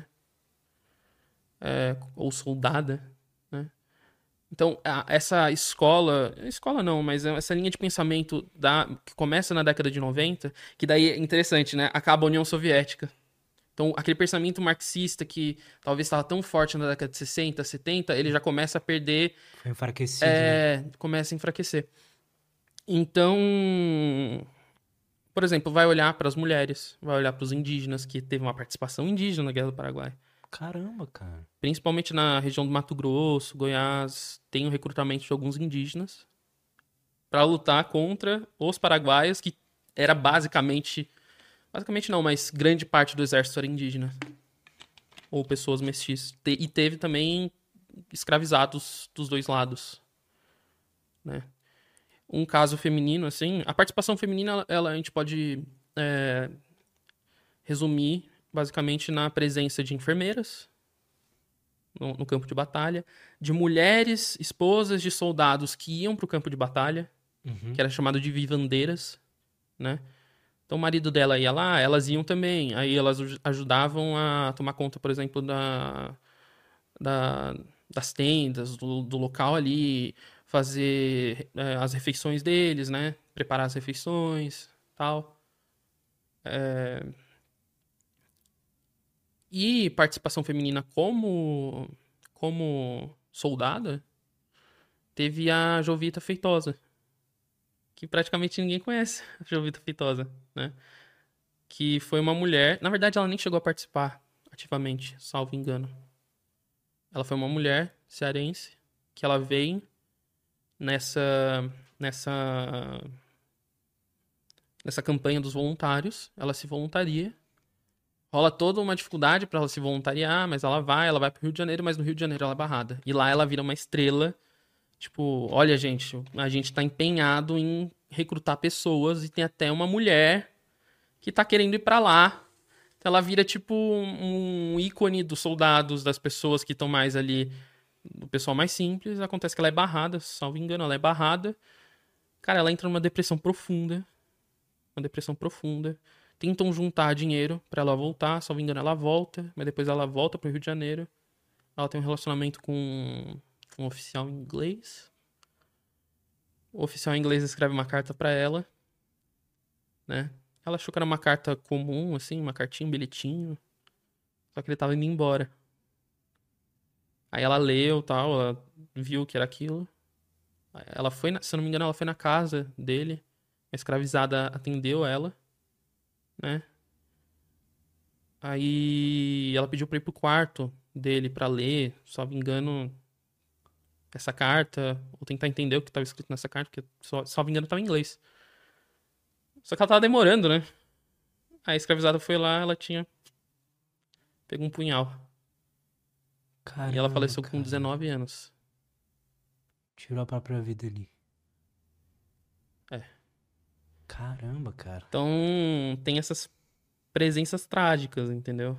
É, ou soldada, né? Então, a- essa escola, escola não, mas essa linha de pensamento da, que começa na década de noventa, que daí é interessante, né? Acaba a União Soviética. Então, aquele pensamento marxista que talvez estava tão forte na década de sessenta, setenta, ele já começa a perder, Foi enfraquecido, né? é, começa a enfraquecer. Então, por exemplo, vai olhar para as mulheres, vai olhar para os indígenas, que teve uma participação indígena na Guerra do Paraguai. Caramba, cara. Principalmente na região do Mato Grosso, Goiás, tem o recrutamento de alguns indígenas para lutar contra os paraguaios, que era basicamente... Basicamente não, mas grande parte do exército era indígena. Ou pessoas mestiças. E teve também escravizados dos dois lados, né? Um caso feminino, assim... A participação feminina, ela, a gente pode é, resumir basicamente na presença de enfermeiras no, no campo de batalha, de mulheres, esposas de soldados que iam para o campo de batalha, Uhum. que era chamado de vivandeiras, né? Então o marido dela ia lá, elas iam também. Aí elas ajudavam a tomar conta, por exemplo, da, da, das tendas, do, do local ali, fazer é, as refeições deles, né? Preparar as refeições, tal. É... E participação feminina como, como soldada, teve a Jovita Feitosa, que praticamente ninguém conhece, a Jovita Feitosa, né? Que foi uma mulher... Na verdade, ela nem chegou a participar ativamente, salvo engano. Ela foi uma mulher cearense, que ela veio nessa... Nessa... Nessa campanha dos voluntários. Ela se voluntaria. Rola toda uma dificuldade pra ela se voluntariar, mas ela vai, ela vai pro Rio de Janeiro, mas no Rio de Janeiro ela é barrada. E lá ela vira uma estrela. Tipo, olha, gente, a gente tá empenhado em recrutar pessoas e tem até uma mulher que tá querendo ir pra lá. Então ela vira, tipo, um ícone dos soldados, das pessoas que estão mais ali, do pessoal mais simples. Acontece que ela é barrada, salvo engano, ela é barrada. Cara, ela entra numa depressão profunda. Uma depressão profunda. Tentam juntar dinheiro pra ela voltar, salvo engano, ela volta, mas depois ela volta pro Rio de Janeiro. Ela tem um relacionamento com um oficial inglês. O oficial inglês escreve uma carta pra ela, né? Ela achou que era uma carta comum, assim, uma cartinha, um bilhetinho. Só que ele tava indo embora. Aí ela leu, tal, ela viu que era aquilo. Ela foi, na, se eu não me engano, ela foi na casa dele. A escravizada atendeu ela, né? Aí ela pediu pra ir pro quarto dele pra ler, se não me engano, essa carta, ou tentar entender o que tava escrito nessa carta, porque só, se não me engano tava em inglês. Só que ela tava demorando, né? Aí a escravizada foi lá, ela tinha pegou um punhal. Caramba, E ela faleceu com cara. dezenove anos. Tirou a própria vida ali. É. Caramba, cara. Então, tem essas presenças trágicas, entendeu?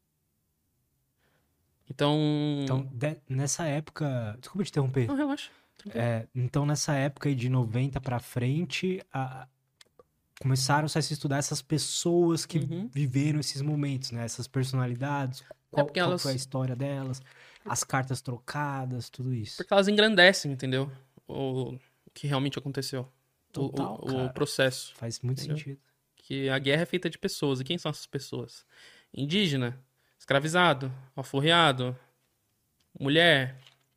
Então... Então, de- nessa época... Desculpa te interromper. Não, relaxa. Tranquilo. É, então, nessa época aí de noventa pra frente, a- começaram-se a se estudar essas pessoas que Uhum. viveram esses momentos, né? Essas personalidades, qual, porque qual elas- foi a história delas, as cartas trocadas, tudo isso. Porque elas engrandecem, entendeu? O que realmente aconteceu. O- Total, o, o cara. processo. Faz muito Entendeu? sentido. Que a guerra é feita de pessoas. E quem são essas pessoas? Indígena, escravizado, alforreado, mulher.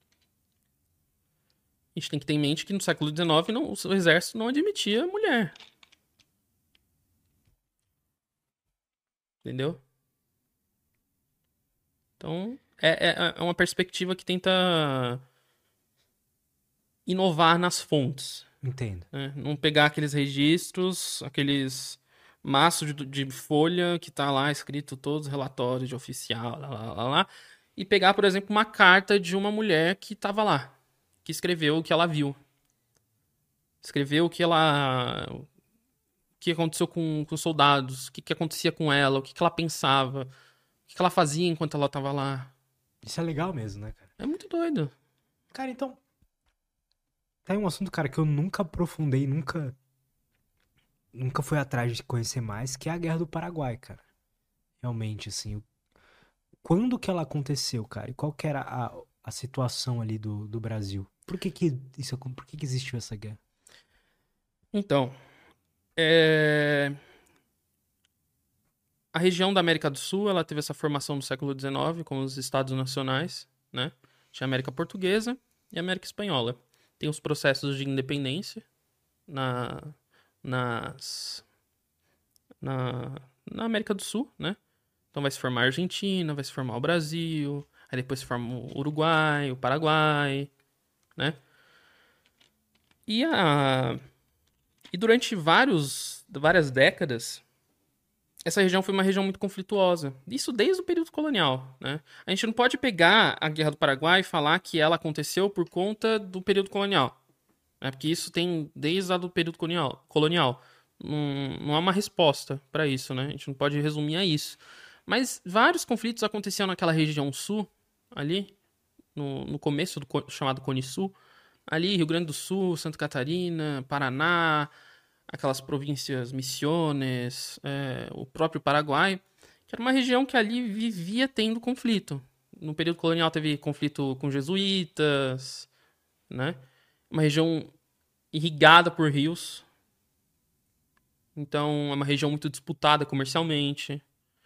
A gente tem que ter em mente que no século dezenove não, o exército não admitia mulher. Entendeu? Então, é, é, é uma perspectiva que tenta inovar nas fontes. Entendo. Né? Não pegar aqueles registros, aqueles maços de, de folha que tá lá escrito todos os relatórios de oficial, lá, lá, lá, lá, e pegar, por exemplo, uma carta de uma mulher que tava lá, que escreveu o que ela viu. Escreveu o que ela... o que aconteceu com, com os soldados, o que, que acontecia com ela, o que, que ela pensava, o que, que ela fazia enquanto ela tava lá. Isso é legal mesmo, né, cara? É muito doido. Cara, então... Tem um assunto, cara, que eu nunca aprofundei, nunca... Nunca fui atrás de conhecer mais, que é a Guerra do Paraguai, cara. Realmente, assim... o- Quando que ela aconteceu, cara? E qual que era a, a situação ali do, do Brasil? Por que que isso, acon- por que que existiu essa guerra? Então, é... a região da América do Sul, ela teve essa formação no século dezenove com os estados nacionais, né? Tinha a América Portuguesa e a América Espanhola. Tem os processos de independência, na, nas, na, na América do Sul, né? Então vai se formar a Argentina, vai se formar o Brasil, aí depois se forma o Uruguai, o Paraguai, né? E, a, e durante vários, várias décadas, essa região foi uma região muito conflituosa. Isso desde o período colonial, né? A gente não pode pegar a Guerra do Paraguai e falar que ela aconteceu por conta do período colonial, né? Porque isso tem desde lá do período colonial. colonial. Não, não há uma resposta para isso, né? A gente não pode resumir a isso. Mas vários conflitos aconteciam naquela região sul, ali, no, no começo do co- chamado Cone Sul, ali, Rio Grande do Sul, Santa Catarina, Paraná, aquelas províncias Misiones, é, o próprio Paraguai, que era uma região que ali vivia tendo conflito. No período colonial teve conflito com jesuítas, né? Uma região irrigada por rios, então é uma região muito disputada comercialmente.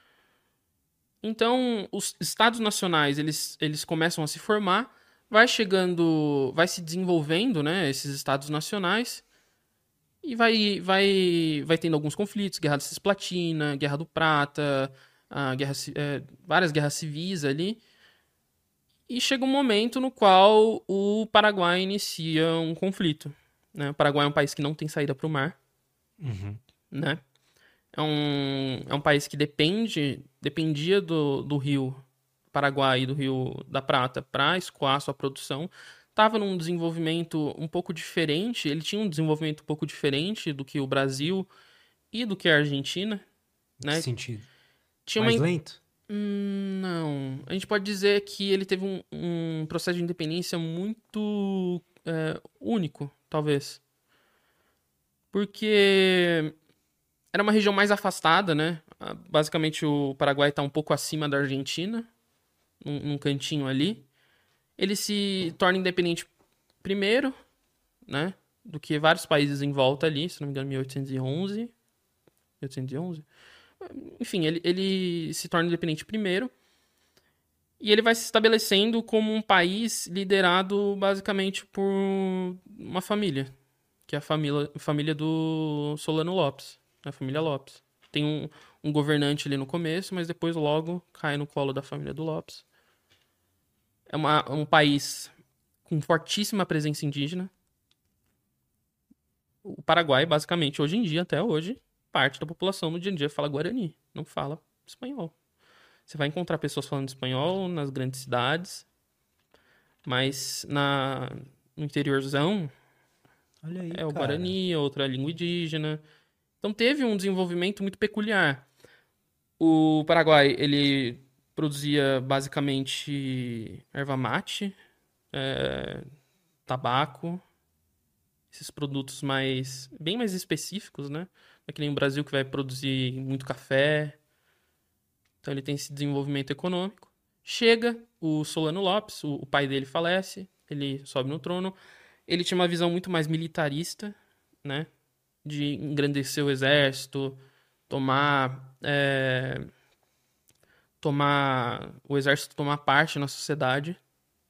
Então, os estados nacionais, eles, eles começam a se formar, vai chegando, vai se desenvolvendo, né, esses estados nacionais, e vai, vai, vai tendo alguns conflitos, Guerra da Cisplatina, Guerra do Prata, a guerra, ci- é, várias guerras civis ali, e chega um momento no qual o Paraguai inicia um conflito, né? O Paraguai é um país que não tem saída para o mar, Uhum. né? É um, é um país que depende, dependia do, do rio Paraguai e do Rio da Prata para escoar sua produção. Estava num desenvolvimento um pouco diferente, ele tinha um desenvolvimento um pouco diferente do que o Brasil e do que a Argentina, Que né? sentido? Tinha uma... Mais in- lento? Hum, não. A gente pode dizer que ele teve um, um processo de independência muito é, único, talvez. Porque era uma região mais afastada, né? Ah, basicamente, o Paraguai está um pouco acima da Argentina, num, num cantinho ali. Ele se torna independente primeiro, né? Do que vários países em volta ali, se não me engano, mil oitocentos e onze. mil oitocentos e onze? Enfim, ele, ele se torna independente primeiro. E ele vai se estabelecendo como um país liderado basicamente por uma família, que é a família, família do Solano Lopes, a família Lopes. Tem um, um governante ali no começo, mas depois logo cai no colo da família do Lopes. É uma, um país com fortíssima presença indígena. O Paraguai, basicamente, hoje em dia, até hoje, parte da população no dia a dia fala guarani, não fala espanhol. Você vai encontrar pessoas falando espanhol nas grandes cidades, mas na, no interiorzão Olha aí, é o cara. guarani, outra língua indígena. Então teve um desenvolvimento muito peculiar. O Paraguai, ele produzia basicamente erva mate, é, tabaco, esses produtos mais bem mais específicos, né? Não é que nem o Brasil que vai produzir muito café. Então ele tem esse desenvolvimento econômico. Chega o Solano Lopes, o, o pai dele falece, ele sobe no trono. Ele tinha uma visão muito mais militarista, né? De engrandecer o exército, tomar, é, tomar o exército tomar parte na sociedade.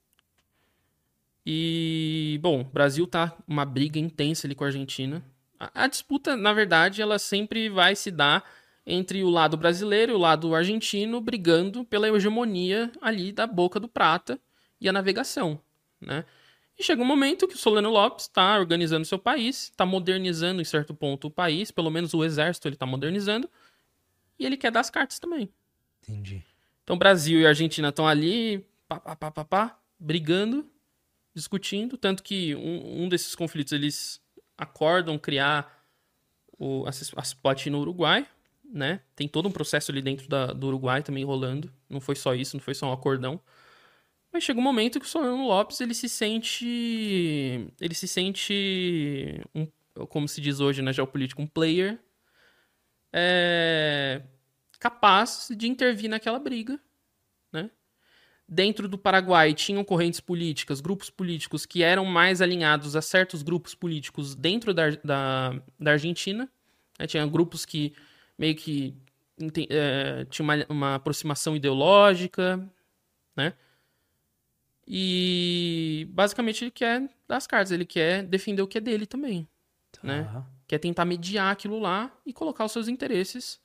E, bom, o Brasil tá uma briga intensa ali com a Argentina. A, a disputa, na verdade, ela sempre vai se dar entre o lado brasileiro e o lado argentino brigando pela hegemonia ali da Boca do Prata e a navegação, né? E chega um momento que o Solano Lopes está organizando seu país, está modernizando em certo ponto o país, pelo menos o exército ele está modernizando, e ele quer dar as cartas também. Entendi. Então Brasil e Argentina estão ali, pá, pá, pá, pá, pá, brigando, discutindo, tanto que um, um desses conflitos eles acordam criar o, a, a Cisplatina no Uruguai, né? Tem todo um processo ali dentro da, do Uruguai também rolando, não foi só isso, não foi só um acordão. Mas chega um momento que o Solano Lopes ele se sente, ele se sente, um, como se diz hoje na geopolítica, um player é, capaz de intervir naquela briga, né? Dentro do Paraguai tinham correntes políticas, grupos políticos que eram mais alinhados a certos grupos políticos dentro da, da, da Argentina. Né? Tinha grupos que meio que é, tinha uma, uma aproximação ideológica, né? E basicamente ele quer dar as cartas, ele quer defender o que é dele também. né? Tá. Que é tentar mediar aquilo lá e colocar os seus interesses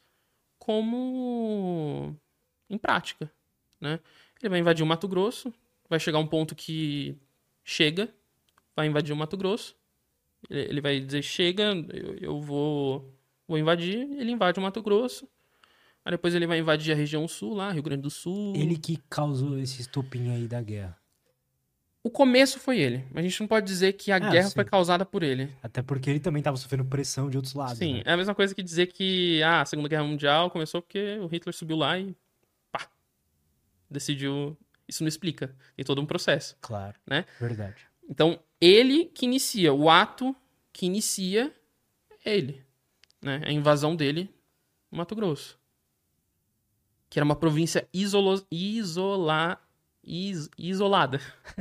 como em prática, né? Ele vai invadir o Mato Grosso, vai chegar um ponto que chega, vai invadir o Mato Grosso, ele ele vai dizer, chega, eu, eu vou, vou invadir, ele invade o Mato Grosso, aí depois ele vai invadir a região sul lá, Rio Grande do Sul. Ele que causou esse estopim aí da guerra. O começo foi ele, mas a gente não pode dizer que a Ah, guerra sim. foi causada por ele. Até porque ele também tava sofrendo pressão de outros lados, Sim, né? é a mesma coisa que dizer que ah, a Segunda Guerra Mundial começou porque o Hitler subiu lá e pá, decidiu. Isso não explica. Tem todo um processo, Claro. né? Verdade. Então, ele que inicia, o ato que inicia é ele, né? A invasão dele no Mato Grosso. Que era uma província isolo... isola... is... isolada.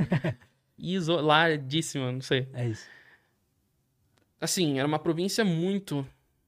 Isoladíssima, não sei. É isso. Assim, era uma província muito...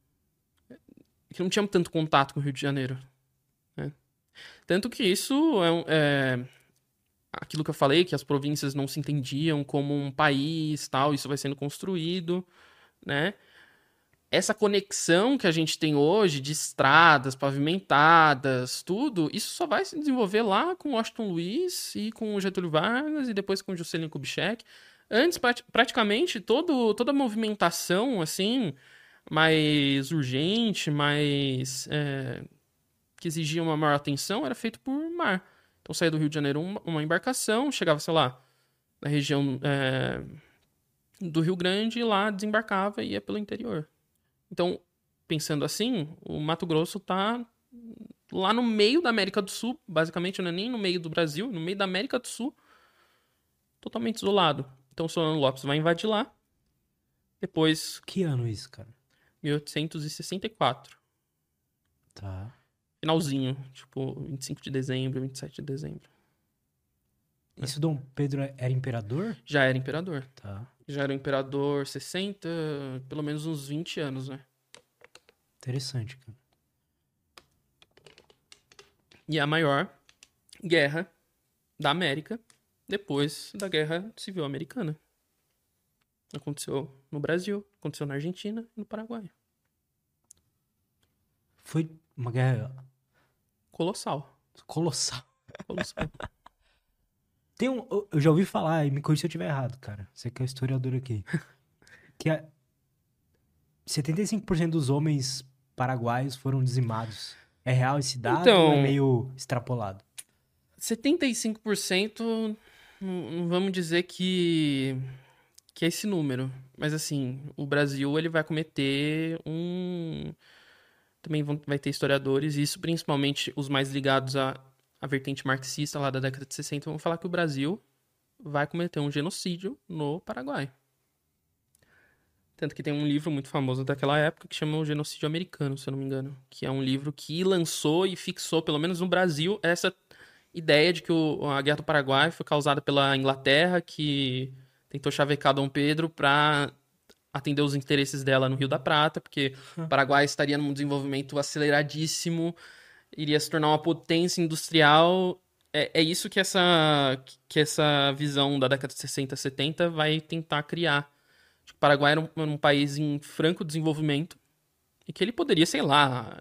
que não tinha tanto contato com o Rio de Janeiro, né? Tanto que isso é, um- é aquilo que eu falei, que as províncias não se entendiam como um país, tal, isso vai sendo construído, né? Essa conexão que a gente tem hoje de estradas pavimentadas, tudo, isso só vai se desenvolver lá com Washington Luiz e com Getúlio Vargas e depois com Juscelino Kubitschek. Antes, prati- praticamente, todo, toda a movimentação, assim, mais urgente, mais... é, que exigia uma maior atenção, era feito por mar. Então, saía do Rio de Janeiro uma, uma embarcação, chegava, sei lá, na região é, do Rio Grande e lá desembarcava e ia pelo interior. Então, pensando assim, o Mato Grosso tá lá no meio da América do Sul, basicamente não é nem no meio do Brasil, no meio da América do Sul, totalmente isolado. Então, o Solano Lopes vai invadir lá, depois, Que ano isso, cara? mil oitocentos e sessenta e quatro, Tá. finalzinho, tipo, vinte e cinco de dezembro, vinte e sete de dezembro. Isso Dom Pedro era imperador? Já era imperador. Tá. Já era um imperador sessenta, pelo menos uns vinte anos, né? Interessante, cara. E é a maior guerra da América depois da Guerra Civil Americana. Aconteceu no Brasil, aconteceu na Argentina e no Paraguai. Foi uma guerra Colossal. colossal. Colossal. Tem um, eu- eu já ouvi falar, e me corrija se eu estiver errado, cara. Você que é historiador aqui. Que é setenta e cinco por cento dos homens paraguaios foram dizimados. É real esse dado Então- ou é meio extrapolado? setenta e cinco por cento, não não vamos dizer que, que é esse número. Mas assim, o Brasil ele vai cometer um... Também vão- vai ter historiadores, e isso principalmente os mais ligados à, à vertente marxista lá da década de sessenta, vão falar que o Brasil vai cometer um genocídio no Paraguai. Tanto que tem um livro muito famoso daquela época que chama O Genocídio Americano, se eu não me engano. Que é um livro que lançou e fixou, pelo menos no Brasil, essa ideia de que o- a Guerra do Paraguai foi causada pela Inglaterra, que tentou chavecar Dom Pedro para atender os interesses dela no Rio da Prata, porque o Paraguai estaria num desenvolvimento aceleradíssimo, iria se tornar uma potência industrial. É, é isso que essa, que essa visão da década de sessenta, setenta vai tentar criar. O Paraguai era um, era um país em franco desenvolvimento e que ele poderia, sei lá,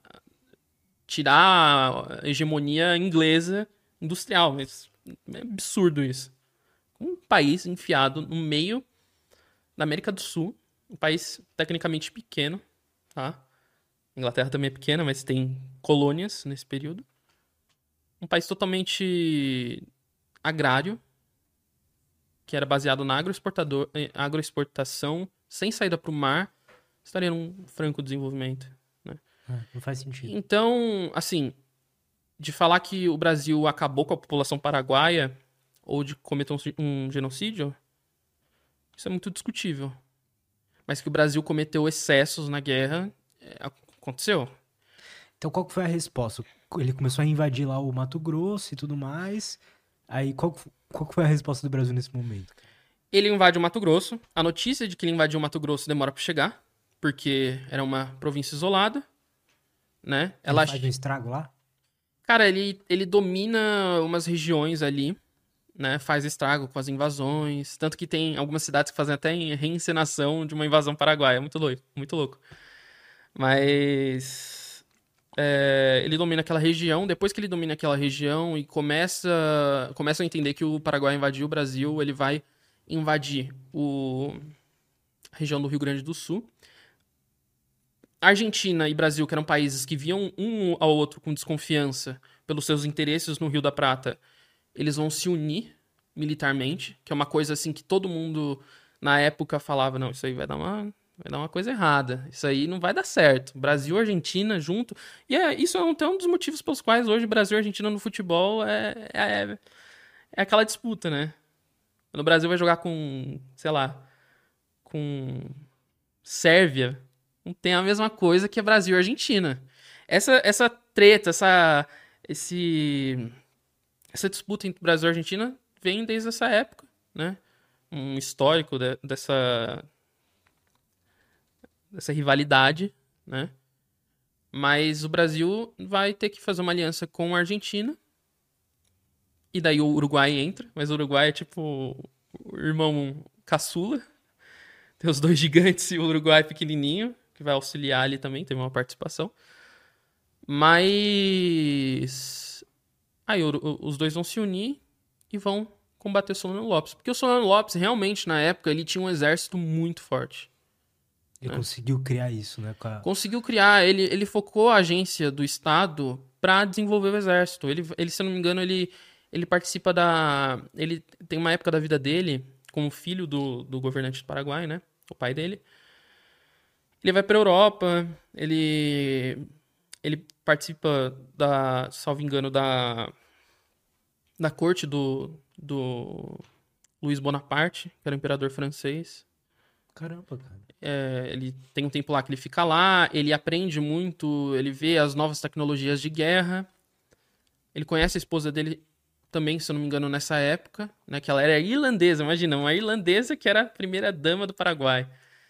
tirar a hegemonia inglesa industrial, mas é absurdo isso. Um país enfiado no meio da América do Sul, um país tecnicamente pequeno, tá? A Inglaterra também é pequena, mas tem colônias nesse período. Um país totalmente agrário, que era baseado na agroexportador, eh, agroexportação, sem saída para o mar, estaria num franco desenvolvimento. É, não faz sentido. Então, assim, de falar que o Brasil acabou com a população paraguaia ou de cometer um, um genocídio, isso é muito discutível. Mas que o Brasil cometeu excessos na guerra, é, aconteceu. Então qual que foi a resposta? Ele começou a invadir lá o Mato Grosso e tudo mais. Aí qual, que- qual que foi a resposta do Brasil nesse momento? Ele invade o Mato Grosso. A notícia de que ele invadiu o Mato Grosso demora pra chegar, porque era uma província isolada, né? Ela, Ele faz um estrago lá? cara, ele, ele domina umas regiões ali, né? Faz estrago com as invasões. Tanto que tem algumas cidades que fazem até reencenação de uma invasão paraguaia. Muito louco, muito louco. Mas é, ele domina aquela região. Depois que ele domina aquela região e começa, começa a entender que o Paraguai invadiu o Brasil, ele vai invadir o, a região do Rio Grande do Sul. Argentina e Brasil, que eram países que viam um ao outro com desconfiança pelos seus interesses no Rio da Prata, eles vão se unir militarmente, que é uma coisa assim que todo mundo na época falava, não, isso aí vai dar uma, vai dar uma coisa errada, isso aí não vai dar certo. Brasil e Argentina junto, e é, isso é um, até um dos motivos pelos quais hoje Brasil e Argentina no futebol é, é, é aquela disputa, né? Quando o Brasil vai jogar com, sei lá, com Sérvia, não tem a mesma coisa que é Brasil e Argentina. Essa, essa treta, essa, esse, essa disputa entre Brasil e Argentina vem desde essa época, né? Um histórico de, dessa, dessa rivalidade, né? Mas o Brasil vai ter que fazer uma aliança com a Argentina. E daí o Uruguai entra. Mas o Uruguai é tipo o irmão caçula. Tem os dois gigantes e o Uruguai pequenininho, que vai auxiliar ali também, teve uma participação. Mas aí os dois vão se unir e vão combater o Solano Lopes. Porque o Solano Lopes, realmente, na época, ele tinha um exército muito forte. Ele né? conseguiu criar isso, né? A... Conseguiu criar, ele, ele focou a agência do Estado para desenvolver o exército. Ele, ele, se eu não me engano, ele, ele participa da... Ele tem uma época da vida dele, como filho do, do governante do Paraguai, né? O pai dele. Ele vai pra Europa, ele... Ele participa da, salvo engano, da... Da corte do... do Luís Bonaparte, que era o imperador francês. Caramba, cara. É, ele tem um tempo lá que ele fica lá, ele aprende muito, ele vê as novas tecnologias de guerra. Ele conhece a esposa dele também, se eu não me engano, nessa época, né? Que ela era irlandesa, imagina, uma irlandesa que era a primeira dama do Paraguai.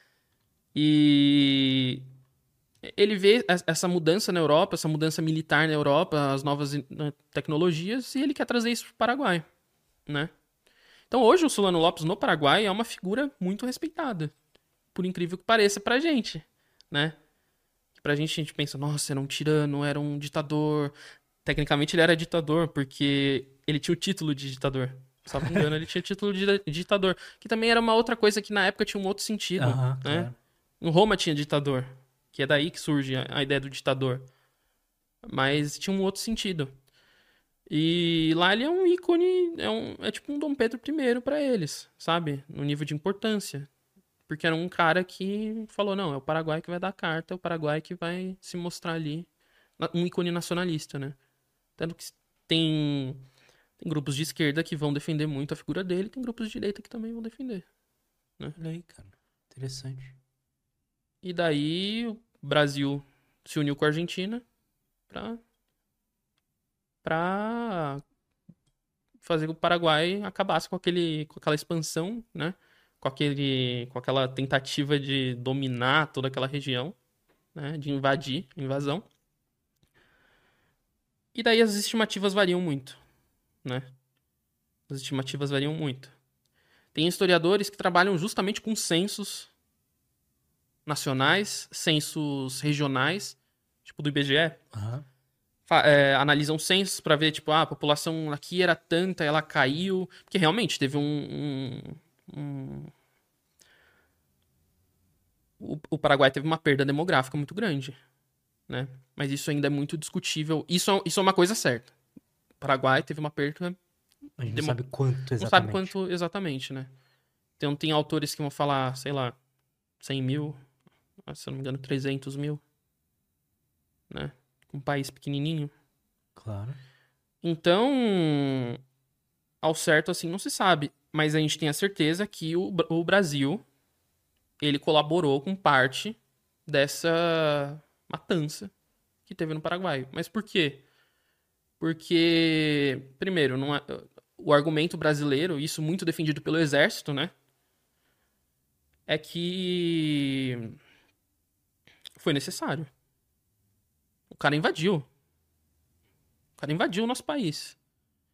E ele vê essa mudança na Europa, essa mudança militar na Europa, as novas tecnologias, e ele quer trazer isso para o Paraguai, né? Então hoje o Solano Lopes no Paraguai é uma figura muito respeitada. Por incrível que pareça pra gente, né? Pra gente, a gente pensa, nossa, era um tirano, era um ditador. Tecnicamente ele era ditador, porque ele tinha o título de ditador. Se não me engano, ele tinha o título de ditador. Que também era uma outra coisa que na época tinha um outro sentido, Uhum, né? claro. Em Roma tinha ditador, que é daí que surge a ideia do ditador. Mas tinha um outro sentido. E lá ele é um ícone, é, um, é tipo um Dom Pedro I pra eles, sabe? No nível de importância. Porque era um cara que falou, não, é o Paraguai que vai dar a carta, é o Paraguai que vai se mostrar ali um ícone nacionalista, né? Tanto que tem, tem grupos de esquerda que vão defender muito a figura dele, tem grupos de direita que também vão defender. Né? Olha aí, cara. Interessante. E daí o Brasil se uniu com a Argentina pra, pra fazer que o Paraguai acabasse com, aquele, com aquela expansão, né? Com, aquele, com aquela tentativa de dominar toda aquela região, né, de invadir, invasão. E daí as estimativas variam muito, né? As estimativas variam muito. Tem historiadores que trabalham justamente com censos nacionais, censos regionais, tipo do I B G E. Uhum. É, analisam censos para ver, tipo, ah, a população aqui era tanta, ela caiu. Porque realmente teve um... um Um... O, o Paraguai teve uma perda demográfica muito grande, né? Mas isso ainda é muito discutível. Isso, é- isso é uma coisa certa. O Paraguai teve uma perda... A gente demo- não sabe quanto exatamente. Não sabe quanto exatamente, né? Então tem autores que vão falar, sei lá, cem mil, se eu não me engano, trezentos mil, né? Um país pequenininho. Claro. Então, ao certo, assim, não se sabe. Mas a gente tem a certeza que o, Bra- o Brasil, ele colaborou com parte dessa matança que teve no Paraguai. Mas por quê? Porque, primeiro, não é- o argumento brasileiro, isso muito defendido pelo exército, né? É que foi necessário. O cara invadiu. O cara invadiu o nosso país.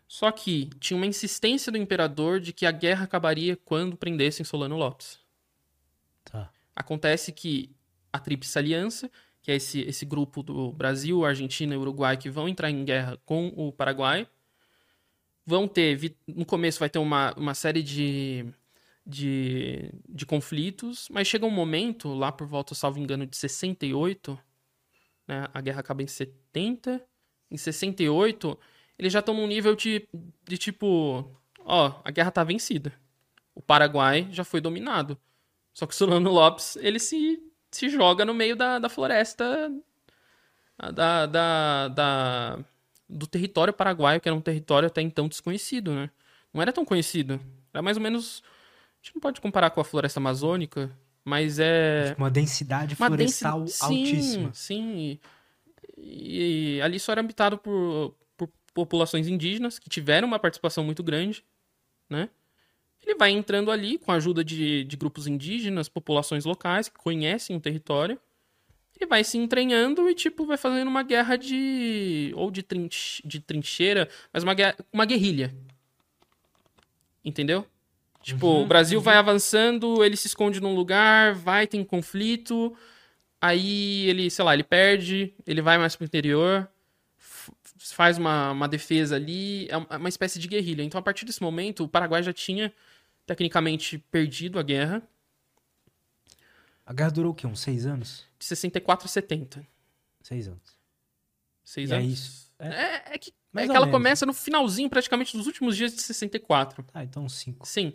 Só que tinha uma insistência do imperador de que a guerra acabaria quando prendessem Solano Lopes. Tá. Acontece que a Tríplice Aliança, que é esse, esse grupo do Brasil, Argentina e Uruguai que vão entrar em guerra com o Paraguai, vão ter, no começo vai ter uma, uma série de, de, de conflitos, mas chega um momento, lá por volta, salvo engano, de sessenta e oito, né, a guerra acaba em setenta, em sessenta e oito, eles já estão num nível de, de tipo, ó, a guerra tá vencida. O Paraguai já foi dominado. Só que o Solano Lopes, ele se, se joga no meio da, da floresta da, da, da, do território paraguaio, que era um território até então desconhecido, né? Não era tão conhecido. Era mais ou menos... A gente não pode comparar com a floresta amazônica, mas é... Uma densidade uma florestal densi- altíssima. Sim, sim. E, e ali só era habitado por, por populações indígenas, que tiveram uma participação muito grande, né? Ele vai entrando ali com a ajuda de, de grupos indígenas, populações locais que conhecem o território. Ele vai se entranhando e, tipo, vai fazendo uma guerra de... Ou de, trinche, de trincheira, mas uma, guerra, uma guerrilha. Entendeu? Tipo, Uhum, o Brasil uhum. vai avançando, ele se esconde num lugar, vai, tem conflito. Aí ele, sei lá, ele perde, ele vai mais pro interior, f- faz uma, uma defesa ali, é uma uma espécie de guerrilha. Então, a partir desse momento, o Paraguai já tinha, tecnicamente, perdido a guerra, A guerra durou o quê? Uns seis anos? de sessenta e quatro a setenta. Seis anos. Seis E é anos? isso. É, É, é que, mais é ou que ela menos. começa no finalzinho, praticamente, dos últimos dias de sessenta e quatro. Tá, então uns cinco. Sim.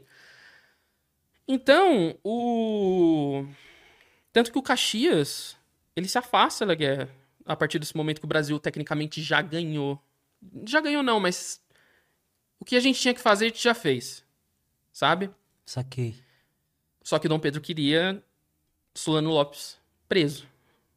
Então, o... Tanto que o Caxias, ele se afasta da guerra a partir desse momento que o Brasil tecnicamente já ganhou. Já ganhou não, mas o que a gente tinha que fazer, a gente já fez. Sabe? Saquei. Só que Dom Pedro queria Solano Lopes preso.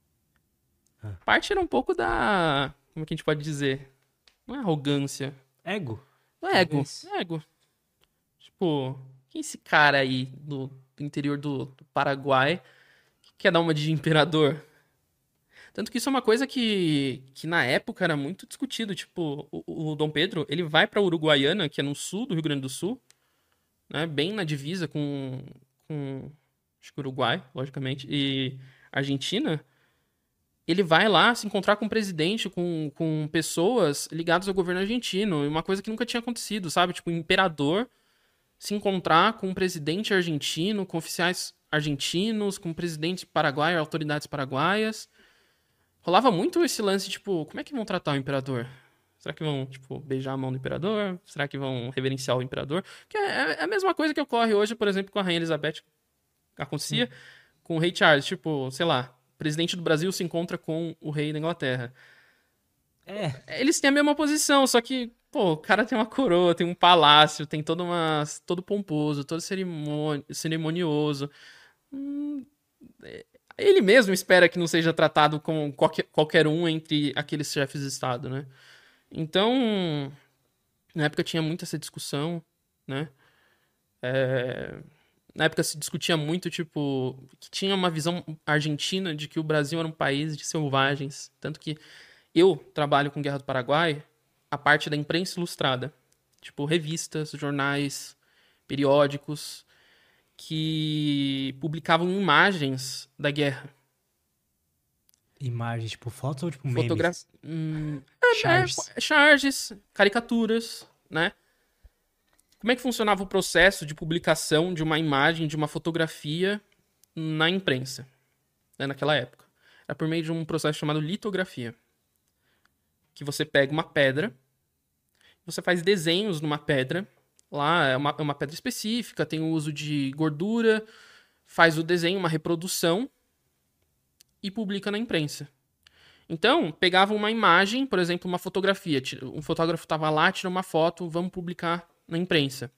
Ah. Parte era um pouco da... Como que a gente pode dizer? Não é arrogância. Ego? Não é ego. Talvez. É ego. Tipo, quem é esse cara aí do, do interior do, do Paraguai que quer dar uma de imperador? Tanto que isso é uma coisa que, que na época era muito discutido. Tipo, o, o Dom Pedro, ele vai pra Uruguaiana, que é no sul do Rio Grande do Sul, né? Bem na divisa com, com acho que Uruguai, logicamente, e Argentina. Ele vai lá se encontrar com o presidente, com, com pessoas ligadas ao governo argentino. E uma coisa que nunca tinha acontecido, sabe? Tipo, o imperador se encontrar com o presidente argentino, com oficiais argentinos, com o presidente paraguaio, autoridades paraguaias. Rolava muito esse lance, tipo, como é que vão tratar o imperador? Será que vão, tipo, beijar a mão do imperador? Será que vão reverenciar o imperador? Que é, é a mesma coisa que ocorre hoje, por exemplo, com a Rainha Elizabeth. Acontecia Sim. com o rei Charles. Tipo, sei lá, o presidente do Brasil se encontra com o rei da Inglaterra. É. Eles têm a mesma posição, só que, pô, o cara tem uma coroa, tem um palácio, tem todo, uma, todo pomposo, todo cerimoni- cerimonioso. Hum, é- ele mesmo espera que não seja tratado como qualquer, qualquer um entre aqueles chefes de Estado, né? Então, na época tinha muito essa discussão, né? É, na época se discutia muito, tipo, que tinha uma visão argentina de que o Brasil era um país de selvagens. Tanto que eu trabalho com Guerra do Paraguai, a parte da imprensa ilustrada. Tipo, revistas, jornais, periódicos, que publicavam imagens da guerra. Imagens, tipo fotos ou tipo Fotogra... memes? Hum, Charges. é, charges, caricaturas, né? Como é que funcionava o processo de publicação de uma imagem, de uma fotografia na imprensa, né, naquela época? Era por meio de um processo chamado litografia. Que você pega uma pedra, você faz desenhos numa pedra, lá é uma, é uma pedra específica, tem o uso de gordura, faz o desenho, uma reprodução e publica na imprensa. Então, pegava uma imagem, por exemplo, uma fotografia. Um fotógrafo estava lá, tirou uma foto, vamos publicar na imprensa.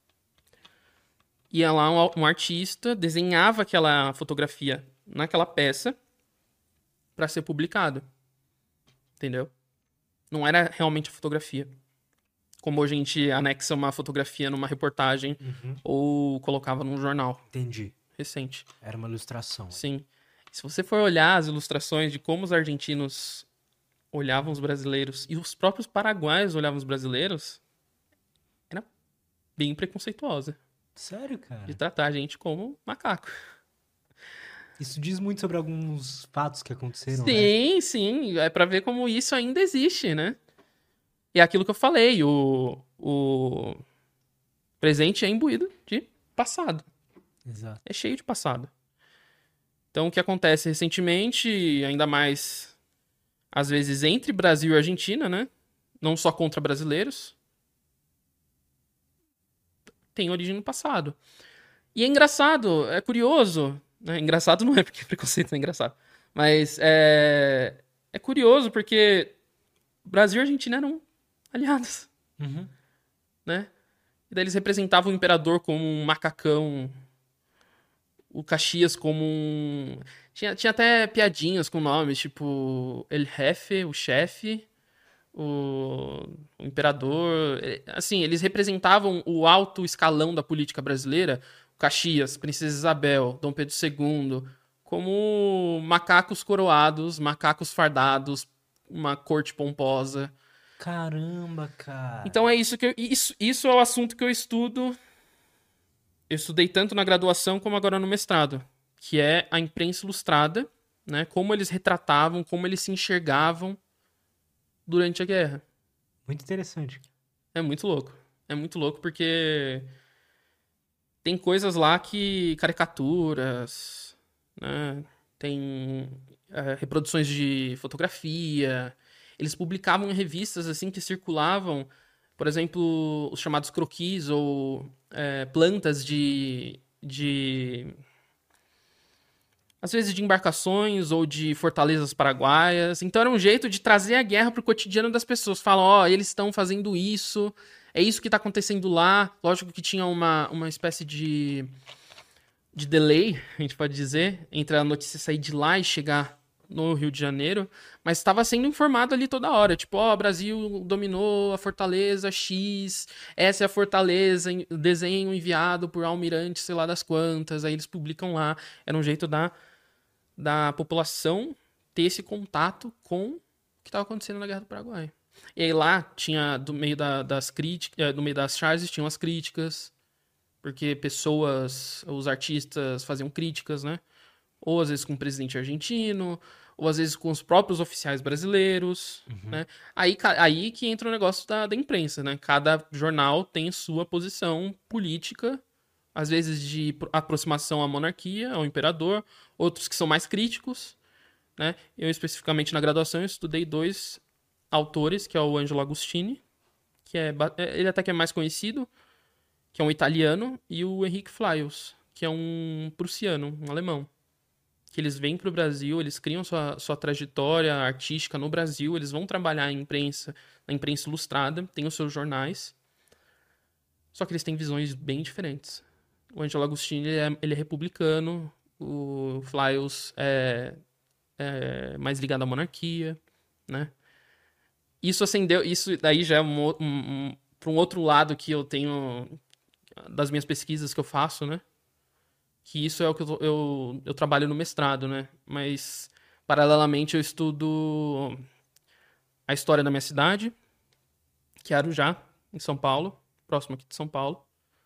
Ia lá um, um artista, desenhava aquela fotografia naquela peça para ser publicado. Entendeu? Não era realmente a fotografia. Como hoje a gente anexa uma fotografia numa reportagem Uhum. ou colocava num jornal Entendi. recente. Era uma ilustração. Sim. Se você for olhar as ilustrações de como os argentinos olhavam os brasileiros e os próprios paraguaios olhavam os brasileiros, bem preconceituosa. Sério, cara? De tratar a gente como macaco. Isso diz muito sobre alguns fatos que aconteceram, né? Sim, sim. É pra ver como isso ainda existe, né? E é aquilo que eu falei, o, o presente é imbuído de passado. Exato. É cheio de passado. Então, o que acontece recentemente, ainda mais, às vezes, entre Brasil e Argentina, né? Não só contra brasileiros, tem origem no passado. E é engraçado, é curioso, né? Engraçado não é porque preconceito não é engraçado. Mas é, é curioso porque Brasil e Argentina eram aliados, Uhum. né? E daí eles representavam o imperador como um macacão, o Caxias como um... Tinha, tinha até piadinhas com nomes, tipo El Jefe, o chefe, o, o imperador. Assim, eles representavam o alto escalão da política brasileira, o Caxias, Princesa Isabel, Dom Pedro segundo, como macacos coroados, macacos fardados, uma corte pomposa. Caramba, cara. Então é isso que eu, isso, isso é o assunto que eu estudo. Eu estudei tanto na graduação como agora no mestrado, que é a imprensa ilustrada, né? Como eles retratavam, como eles se enxergavam durante a guerra. Muito interessante. É muito louco. É muito louco porque tem coisas lá que... caricaturas, né? Tem é, reproduções de fotografia. Eles publicavam em revistas assim que circulavam, por exemplo, os chamados croquis ou é, plantas de, de... às vezes de embarcações ou de fortalezas paraguaias. Então era um jeito de trazer a guerra pro cotidiano das pessoas. Falam, ó, oh, eles estão fazendo isso, é isso que tá acontecendo lá. Lógico que tinha uma, uma espécie de, de delay, a gente pode dizer, entre a notícia sair de lá e chegar no Rio de Janeiro, mas estava sendo informado ali toda hora. Tipo, ó, oh, o Brasil dominou a fortaleza X, essa é a fortaleza, desenho enviado por almirante, sei lá das quantas, aí eles publicam lá. Era um jeito da... da população ter esse contato com o que estava acontecendo na Guerra do Paraguai. E aí lá tinha, do meio da, das críticas, do meio das charges, tinham as críticas, porque pessoas, os artistas faziam críticas, né? Ou às vezes com o presidente argentino, ou às vezes com os próprios oficiais brasileiros, Uhum. né? Aí, aí que entra o negócio da, da imprensa, né? Cada jornal tem sua posição política, às vezes de aproximação à monarquia, ao imperador, outros que são mais críticos, né? Eu, especificamente na graduação, eu estudei dois autores, que é o Angelo Agostini, que é, ele até que é mais conhecido, que é um italiano, e o Henrique Flyers, que é um prussiano, um alemão. Que eles vêm para o Brasil, eles criam sua, sua trajetória artística no Brasil, eles vão trabalhar em imprensa, na imprensa ilustrada, tem os seus jornais, só que eles têm visões bem diferentes. O Angelo Agostini ele é, ele é republicano, o Flyers é, é mais ligado à monarquia, né? Isso acendeu, isso daí já é um, um, um, para um outro lado que eu tenho das minhas pesquisas que eu faço, né? Que isso é o que eu, eu, eu trabalho no mestrado, né? Mas, paralelamente, eu estudo a história da minha cidade, que é Arujá, em São Paulo, próximo aqui de São Paulo.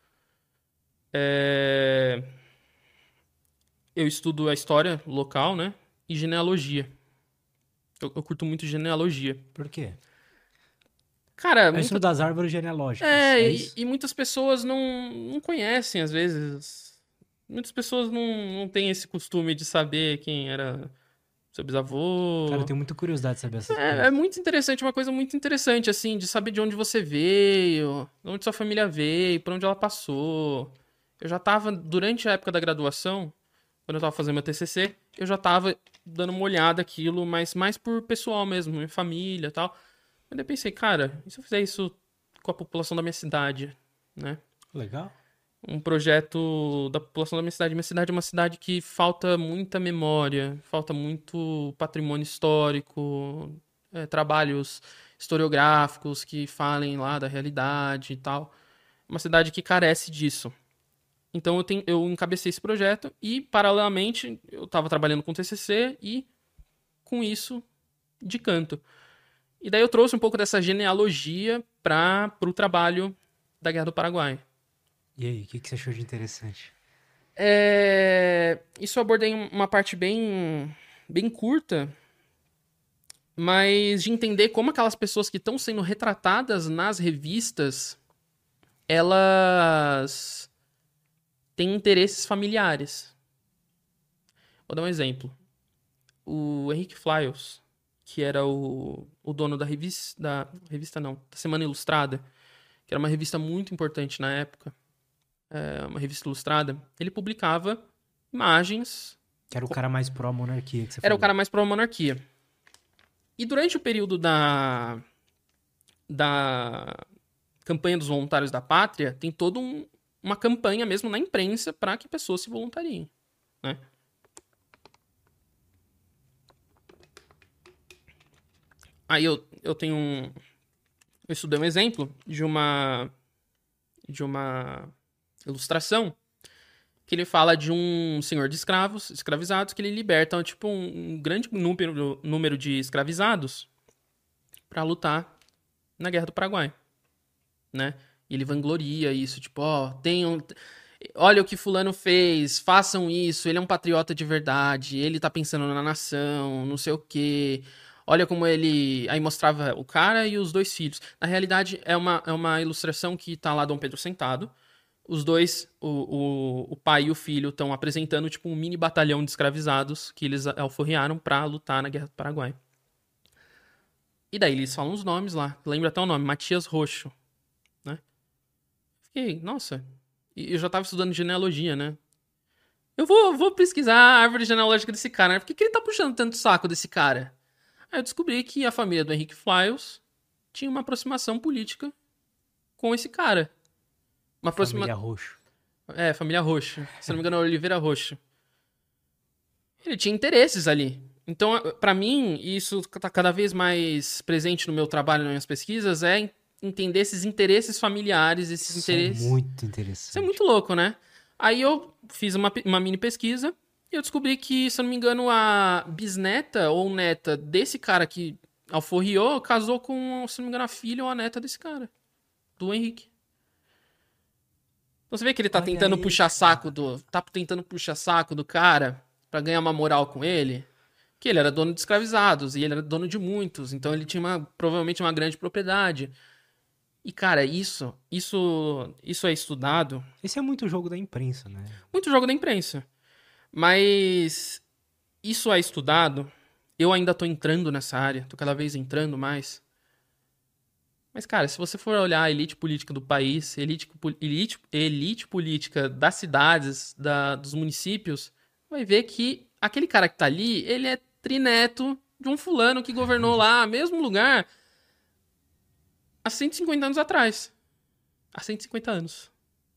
É... Eu estudo a história local, né? E genealogia. Eu, eu curto muito genealogia. Por quê? Cara, É o muita... estudo das árvores genealógicas. É, é e, isso? e muitas pessoas não, não conhecem, às vezes. Muitas pessoas não, não têm esse costume de saber quem era seu bisavô. Cara, eu tenho muita curiosidade de saber essas É, é coisas. muito interessante, uma coisa muito interessante, assim, de saber de onde você veio, de onde sua família veio, por onde ela passou. Eu já tava, durante a época da graduação, quando eu tava fazendo meu T C C, eu já tava dando uma olhada aquilo, mas mais por pessoal mesmo, minha família e tal. Mas daí eu pensei, cara, e se eu fizer isso com a população da minha cidade, né? Legal. Um projeto da população da minha cidade. Minha cidade é uma cidade que falta muita memória, falta muito patrimônio histórico, é, trabalhos historiográficos que falem lá da realidade e tal. Uma cidade que carece disso. Então eu, tenho, eu encabecei esse projeto e, paralelamente, eu estava trabalhando com T C C e, com isso, de canto. E daí eu trouxe um pouco dessa genealogia para o trabalho da Guerra do Paraguai. E aí, o que, que você achou de interessante? É... Isso eu abordei em uma parte bem, bem curta, mas de entender como aquelas pessoas que estão sendo retratadas nas revistas, elas têm interesses familiares. Vou dar um exemplo. O Henrique Flyers, que era o, o dono da revista, da revista não, da Semana Ilustrada, que era uma revista muito importante na época, é, uma revista ilustrada, ele publicava imagens. Que era o cara mais pró-monarquia que você Era falou. o cara mais pró-monarquia. E durante o período da, da campanha dos voluntários da pátria, tem toda um, uma campanha mesmo na imprensa para que pessoas se voluntariem, né? Aí eu, eu tenho um... Eu estudei um exemplo de uma... De uma ilustração que ele fala de um senhor de escravos, escravizados, que ele liberta, tipo, um, um grande número, número de escravizados para lutar na Guerra do Paraguai, né? E ele vangloria isso, tipo, ó, tenham... Olha o que fulano fez, façam isso, ele é um patriota de verdade, ele tá pensando na nação, não sei o quê. Olha como ele... Aí mostrava o cara e os dois filhos. Na realidade, é uma, é uma ilustração que tá lá Dom Pedro sentado. Os dois, o, o, o pai e o filho, estão apresentando tipo um mini batalhão de escravizados que eles alforriaram pra lutar na Guerra do Paraguai. E daí eles falam os nomes lá. Lembra até o nome, Matias Roxo, né? Fiquei, nossa... E eu já tava estudando genealogia, né? Eu vou, vou pesquisar a árvore genealógica desse cara, né? Por que, que ele tá puxando tanto saco desse cara? Aí eu descobri que a família do Henrique Flyers tinha uma aproximação política com esse cara. Uma aproxima... Família Roxo. É, família Roxo. Se não me engano, é Oliveira Roxo. Ele tinha interesses ali. Então, pra mim, e isso tá cada vez mais presente no meu trabalho, nas minhas pesquisas, é entender esses interesses familiares, esses Isso interesses... é muito interessante. Isso é muito louco, né? Aí eu fiz uma, uma mini pesquisa e eu descobri que, se eu não me engano, a bisneta ou neta desse cara que alforriou casou com, se não me engano, a filha ou a neta desse cara, do Henrique. Então você vê que ele tá Olha tentando aí, puxar saco do. Tá tentando puxar saco do cara pra ganhar uma moral com ele. Que ele era dono de escravizados e ele era dono de muitos. Então ele tinha uma, provavelmente uma grande propriedade. E, cara, isso, isso, isso é estudado. Esse é muito jogo da imprensa, né? Muito jogo da imprensa. Mas isso é estudado. Eu ainda tô entrando nessa área, tô cada vez entrando mais. Mas, cara, se você for olhar a elite política do país, elite, elite, elite política das cidades, da, dos municípios, vai ver que aquele cara que tá ali, ele é trineto de um fulano que governou lá, mesmo lugar, há cento e cinquenta anos atrás. Há cento e cinquenta anos.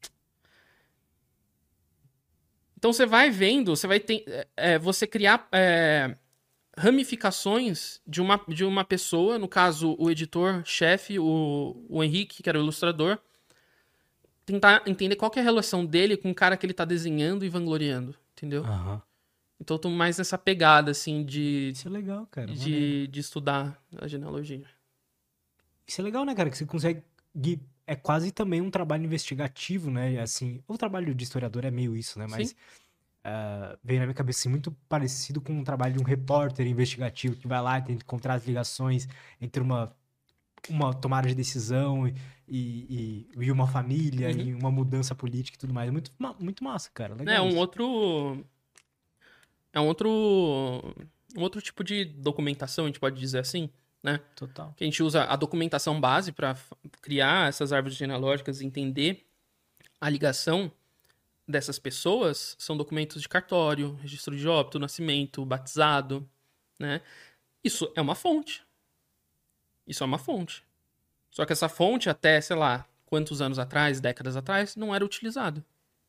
Então você vai vendo, você vai ter, é, você criar é, ramificações de uma, de uma pessoa, no caso o editor-chefe, o, o Henrique, que era o ilustrador, tentar entender qual que é a relação dele com o cara que ele tá desenhando e vangloriando, entendeu? Aham. Então eu tô mais nessa pegada, assim, de, Isso é legal, cara. maneiro. de, de estudar a genealogia. Isso é legal, né, cara? Que você consegue. gui- É quase também um trabalho investigativo, né? Assim, o trabalho de historiador é meio isso, né? Mas Sim. ah, veio na minha cabeça assim, muito parecido com o trabalho de um repórter investigativo que vai lá e tenta encontrar as ligações entre uma, uma tomada de decisão e, e, e uma família Uhum. e uma mudança política e tudo mais. É muito, ma- muito massa, cara. Legal É um isso. outro... É um outro... Um outro tipo de documentação, a gente pode dizer assim, né? Total. Que a gente usa a documentação base para criar essas árvores genealógicas e entender a ligação dessas pessoas, são documentos de cartório, registro de óbito, nascimento, batizado, né? Isso é uma fonte. Isso é uma fonte. Só que essa fonte, até, sei lá, quantos anos atrás, décadas atrás, não era utilizada.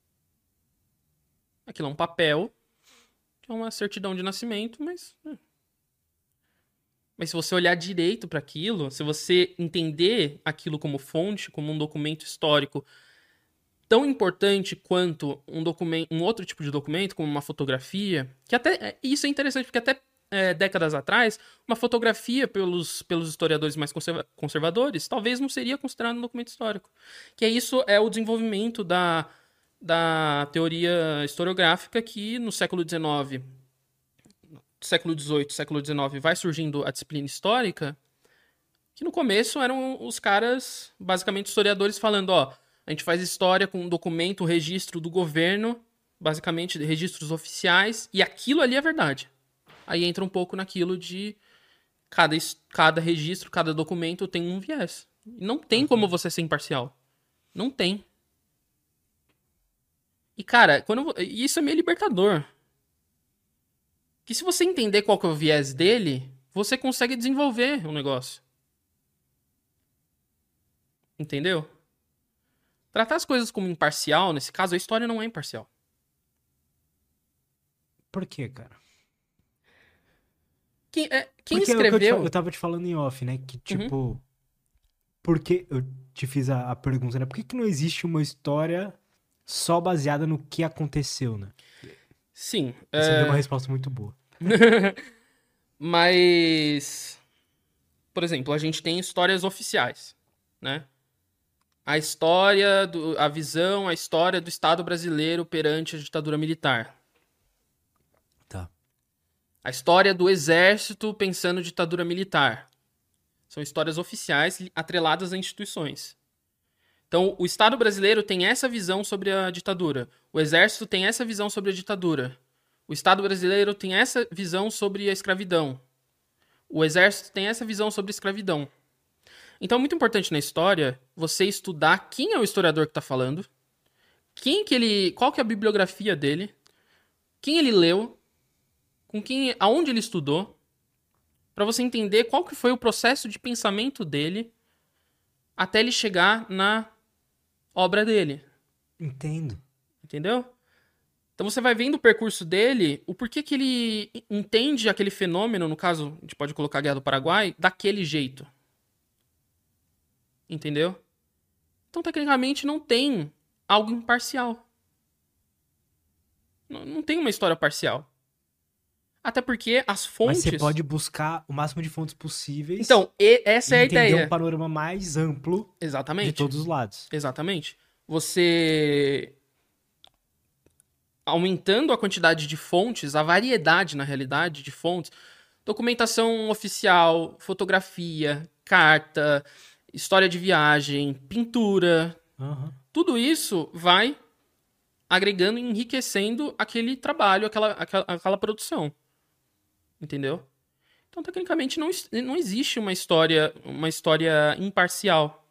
Aquilo é um papel, que é uma certidão de nascimento, mas... hum. Mas se você olhar direito para aquilo, se você entender aquilo como fonte, como um documento histórico tão importante quanto um documento, um outro tipo de documento, como uma fotografia, que até isso é interessante porque até é, décadas atrás, uma fotografia pelos, pelos historiadores mais conserva- conservadores talvez não seria considerado um documento histórico. Que é isso, é o desenvolvimento da, da teoria historiográfica que no século dezenove, século dezoito, século dezenove vai surgindo a disciplina histórica, que no começo eram os caras, basicamente historiadores, falando, ó, a gente faz história com um documento, um registro do governo, basicamente registros oficiais, e aquilo ali é verdade. Aí entra um pouco naquilo de cada, cada registro, cada documento tem um viés. Não tem como você ser imparcial. Não tem. E, cara, quando, isso é meio libertador. Que se você entender qual que é o viés dele, você consegue desenvolver o negócio. Entendeu? Tratar as coisas como imparcial, nesse caso, a história não é imparcial. Por quê, cara? Quem, é, quem Porque é o que eu, te, escreveu... eu tava te falando em off, né? Que, tipo... Uhum. Por que... Eu te fiz a, a pergunta, né? Por que, que não existe uma história só baseada no que aconteceu, né? Sim. Você é... deu uma resposta muito boa. Mas... Por exemplo, a gente tem histórias oficiais, né? A história, do, a visão, a história do Estado brasileiro perante a ditadura militar. Tá. A história do exército pensando ditadura militar. São histórias oficiais atreladas a instituições. Então, o Estado brasileiro tem essa visão sobre a ditadura. O exército tem essa visão sobre a ditadura. O Estado brasileiro tem essa visão sobre a escravidão. O exército tem essa visão sobre a escravidão. Então, é muito importante na história você estudar quem é o historiador que está falando, quem que ele, qual que é a bibliografia dele, quem ele leu, com quem, aonde ele estudou, para você entender qual que foi o processo de pensamento dele até ele chegar na obra dele. Entendo. Entendeu? Então você vai vendo o percurso dele, o porquê que ele entende aquele fenômeno, no caso, a gente pode colocar a Guerra do Paraguai, daquele jeito. Entendeu? Então, tecnicamente, não tem algo imparcial. Não, não tem uma história parcial. Até porque as fontes... Mas você pode buscar o máximo de fontes possíveis. Então, e, essa e é a entender ideia. um panorama mais amplo Exatamente. de todos os lados. Exatamente. Você... aumentando a quantidade de fontes, a variedade, na realidade, de fontes, documentação oficial, fotografia, carta, história de viagem, pintura, Uhum. tudo isso vai agregando e enriquecendo aquele trabalho, aquela, aquela, aquela produção. Entendeu? Então, tecnicamente, não, não existe uma história, uma história imparcial,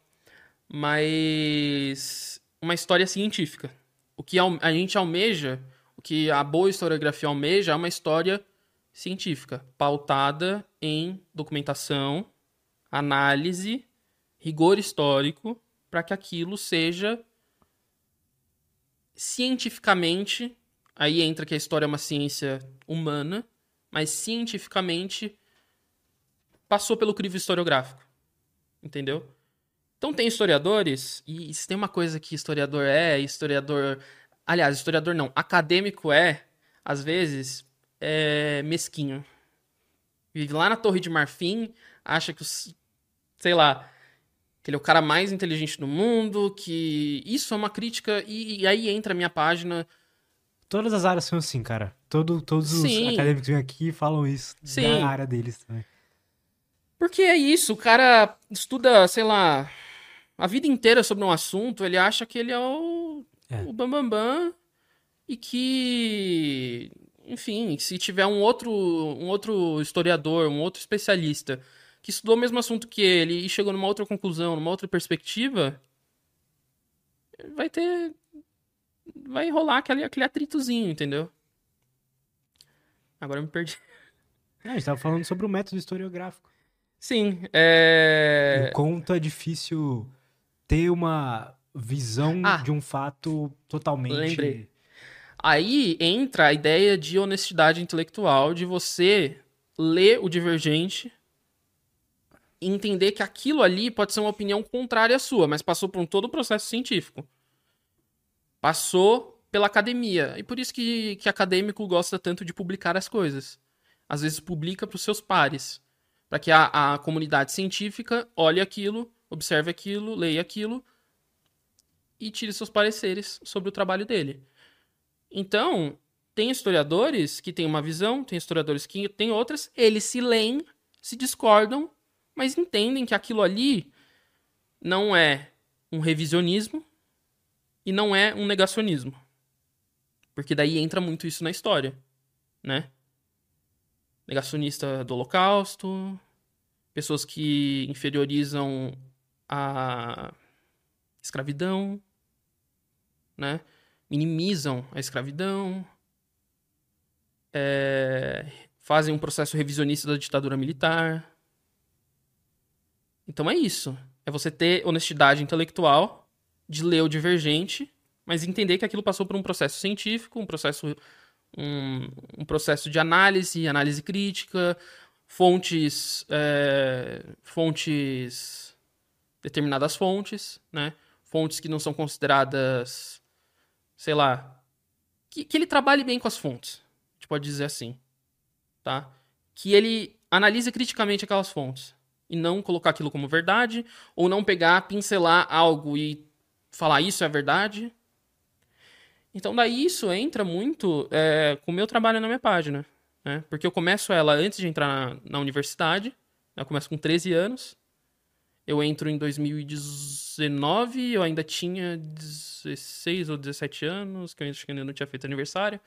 mas uma história científica. O que a gente almeja, o que a boa historiografia almeja é uma história científica, pautada em documentação, análise, rigor histórico, para que aquilo seja cientificamente, aí entra que a história é uma ciência humana, mas cientificamente passou pelo crivo historiográfico. Entendeu? Então tem historiadores, e se tem uma coisa que historiador é, historiador... Aliás, historiador não, acadêmico é, às vezes, é mesquinho. Vive lá na Torre de Marfim, acha que, sei lá, que ele é o cara mais inteligente do mundo, que isso é uma crítica, e, e aí entra a minha página... Todas as áreas são assim, cara. Todo, todos Sim. os acadêmicos que vêm aqui falam isso Sim. da área deles também. Porque é isso, o cara estuda, sei lá, a vida inteira sobre um assunto, ele acha que ele é o, É. o bambambam, bam, bam, e que, enfim, se tiver um outro, um outro historiador, um outro especialista que estudou o mesmo assunto que ele e chegou numa outra conclusão, numa outra perspectiva, vai ter... vai rolar aquele, aquele atritozinho, entendeu? Agora eu me perdi. É, a gente tava falando sobre o método historiográfico. Sim, E é... o quanto é difícil ter uma visão Ah, de um fato totalmente... lembrei. Aí entra a ideia de honestidade intelectual, de você ler o Divergente e entender que aquilo ali pode ser uma opinião contrária à sua, mas passou por um todo o processo científico. Passou pela academia. E por isso que, que acadêmico gosta tanto de publicar as coisas. Às vezes publica para os seus pares, para que a, a comunidade científica olhe aquilo, observe aquilo, leia aquilo e tire seus pareceres sobre o trabalho dele. Então, tem historiadores que têm uma visão, tem historiadores que têm outras, eles se leem, se discordam, mas entendem que aquilo ali não é um revisionismo e não é um negacionismo. Porque daí entra muito isso na história, né? Negacionista do Holocausto, pessoas que inferiorizam a escravidão, né? Minimizam a escravidão, é... fazem um processo revisionista da ditadura militar. Então é isso. É você ter honestidade intelectual de ler o divergente, mas entender que aquilo passou por um processo científico, um processo, um, um processo de análise, análise crítica, fontes, é, fontes, determinadas fontes, né? Fontes que não são consideradas, sei lá, que, que ele trabalhe bem com as fontes, a gente pode dizer assim, tá? Que ele analise criticamente aquelas fontes e não colocar aquilo como verdade, ou não pegar, pincelar algo e falar isso é a verdade. Então daí isso entra muito é, com o meu trabalho na minha página, né? Porque eu começo ela antes de entrar na, na universidade, eu começo com treze anos, eu entro em dois mil e dezenove, eu ainda tinha dezesseis ou dezessete anos, que eu acho que ainda não tinha feito aniversário.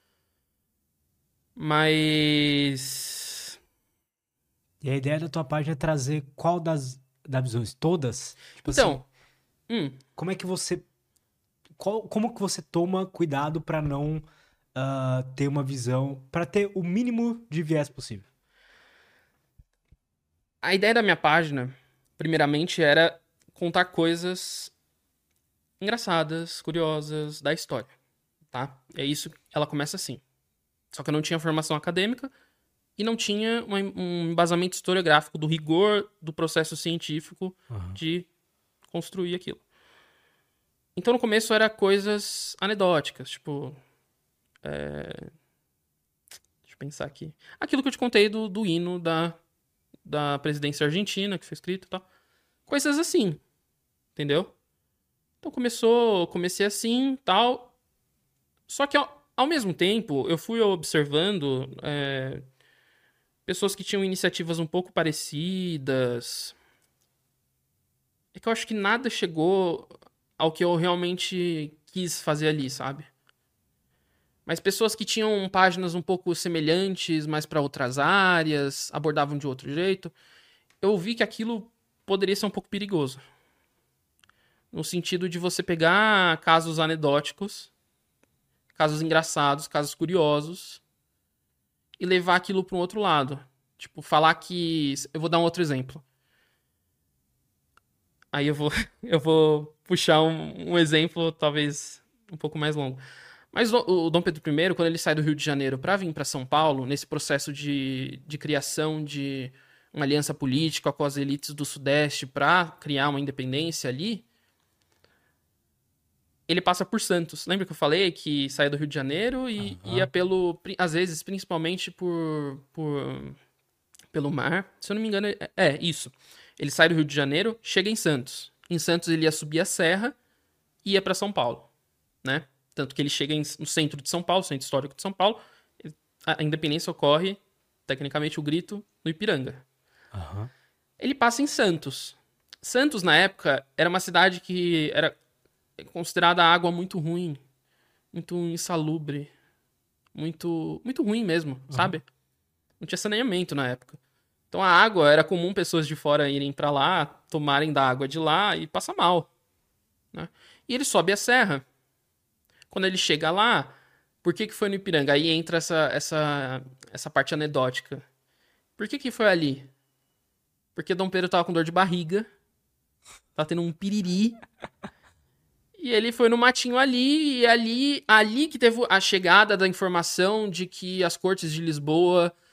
Mas... E a ideia da tua página é trazer qual das, das visões? Todas? Tipo então, assim, hum, como é que você... Qual, como que você toma cuidado pra não uh, ter uma visão... Pra ter o mínimo de viés possível? a ideia da minha página, primeiramente, era contar coisas engraçadas, curiosas da história, tá? É isso, ela começa assim. Só que eu não tinha formação acadêmica e não tinha uma, um embasamento historiográfico do rigor do processo científico Uhum. de construir aquilo. Então, no começo, era coisas anedóticas, tipo... É... Deixa eu pensar aqui. Aquilo que eu te contei do, do hino da, da presidência argentina, que foi escrito e tal. Coisas assim, entendeu? Então, começou, comecei assim, tal. Só que, ao, ao mesmo tempo, eu fui observando é, pessoas que tinham iniciativas um pouco parecidas. É que eu acho que nada chegou ao que eu realmente quis fazer ali, sabe? Mas pessoas que tinham páginas um pouco semelhantes, mas para outras áreas, abordavam de outro jeito, eu vi que aquilo poderia ser um pouco perigoso. No sentido de você pegar casos anedóticos, casos engraçados, casos curiosos, e levar aquilo para um outro lado. Tipo, falar que... Eu vou dar um outro exemplo. Aí eu vou, eu vou puxar um, um exemplo, talvez um pouco mais longo. Mas o, o Dom Pedro I, quando ele sai do Rio de Janeiro para vir para São Paulo, nesse processo de, de criação de uma aliança política com as elites do Sudeste para criar uma independência ali, ele passa por Santos. Lembra que eu falei que saía do Rio de Janeiro e Uhum. ia pelo... Às vezes, principalmente por, por... pelo mar. Se eu não me engano, é, é isso. Ele sai do Rio de Janeiro, chega em Santos. Em Santos ele ia subir a serra e ia para São Paulo, né? Tanto que ele chega em, no centro de São Paulo, centro histórico de São Paulo. A, a independência ocorre, tecnicamente, o grito, no Ipiranga. Uhum. Ele passa em Santos. Santos, na época, era uma cidade que era considerada água muito ruim, muito insalubre, muito, muito ruim mesmo, uhum. sabe? Não tinha saneamento na época. Então a água, era comum pessoas de fora irem pra lá, tomarem da água de lá e passar mal, né? E ele sobe a serra. Quando ele chega lá, por que que foi no Ipiranga? Aí entra essa, essa, essa parte anedótica. Por que que foi ali? Porque Dom Pedro tava com dor de barriga, tava tendo um piriri, e ele foi no matinho ali, e ali, ali que teve a chegada da informação de que as cortes de Lisboa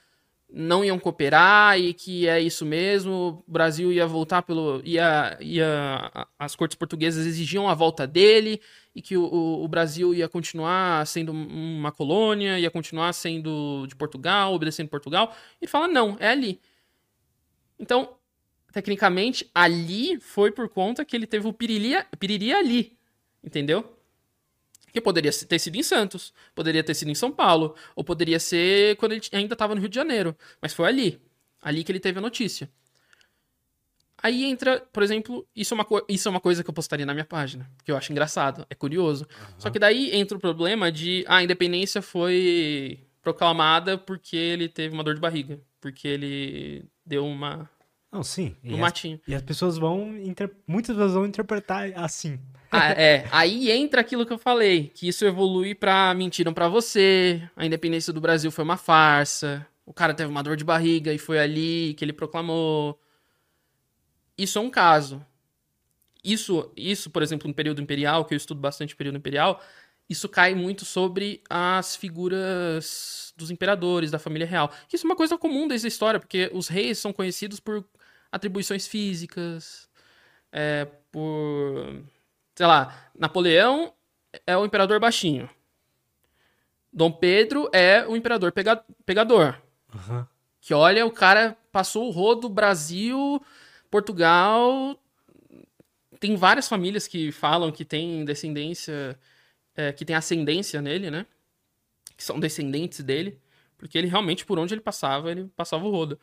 não iam cooperar e que é isso mesmo, o Brasil ia voltar pelo... Ia, ia, as cortes portuguesas exigiam a volta dele e que o, o Brasil ia continuar sendo uma colônia, ia continuar sendo de Portugal, obedecendo Portugal. Ele fala, não, é ali. Então, tecnicamente, ali foi por conta que ele teve o piriri, piriri ali, entendeu? Que poderia ter sido em Santos, poderia ter sido em São Paulo, ou poderia ser quando ele ainda estava no Rio de Janeiro. Mas foi ali. Ali que ele teve a notícia. Aí entra, por exemplo, isso é uma, co- isso é uma coisa que eu postaria na minha página, que eu acho engraçado, é curioso. Uhum. Só que daí entra o problema de ah, a independência foi proclamada porque ele teve uma dor de barriga, porque ele deu uma... Não, sim. no E matinho. As, e as pessoas vão... Inter... Muitas pessoas vão interpretar assim. Ah, é, aí entra aquilo que eu falei, que isso evolui pra mentiram pra você, a independência do Brasil foi uma farsa, o cara teve uma dor de barriga e foi ali que ele proclamou. Isso é um caso. Isso, isso, por exemplo, no período imperial, que eu estudo bastante o período imperial, isso cai muito sobre as figuras dos imperadores, da família real. Isso é uma coisa comum desde a história, porque os reis são conhecidos por atribuições físicas, é, por... sei lá, Napoleão é o imperador baixinho. Dom Pedro é o imperador pega- pegador. Uhum. Que olha, o cara passou o rodo Brasil, Portugal. Tem várias famílias que falam que tem descendência, é, que tem ascendência nele, né? Que são descendentes dele. Porque ele realmente, por onde ele passava, ele passava o rodo.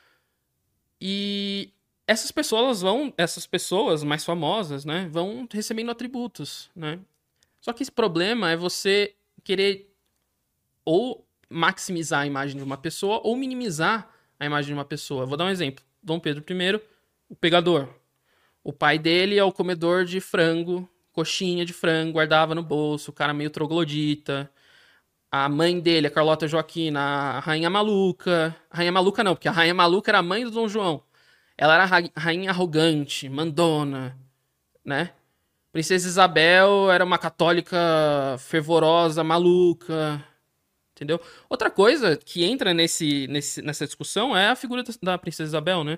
E essas pessoas vão, essas pessoas mais famosas, né, vão recebendo atributos, né? Só que esse problema é você querer ou maximizar a imagem de uma pessoa ou minimizar a imagem de uma pessoa. Eu vou dar um exemplo. Dom Pedro I, o pegador. O pai dele é o comedor de frango, coxinha de frango, guardava no bolso, o cara meio troglodita. A mãe dele, a Carlota Joaquina, a Rainha Maluca. A Rainha Maluca não, porque a Rainha Maluca era a mãe do Dom João. Ela era ra- rainha arrogante, mandona, né? Princesa Isabel era uma católica fervorosa, maluca, entendeu? Outra coisa que entra nesse, nesse, nessa discussão é a figura da, da Princesa Isabel, né?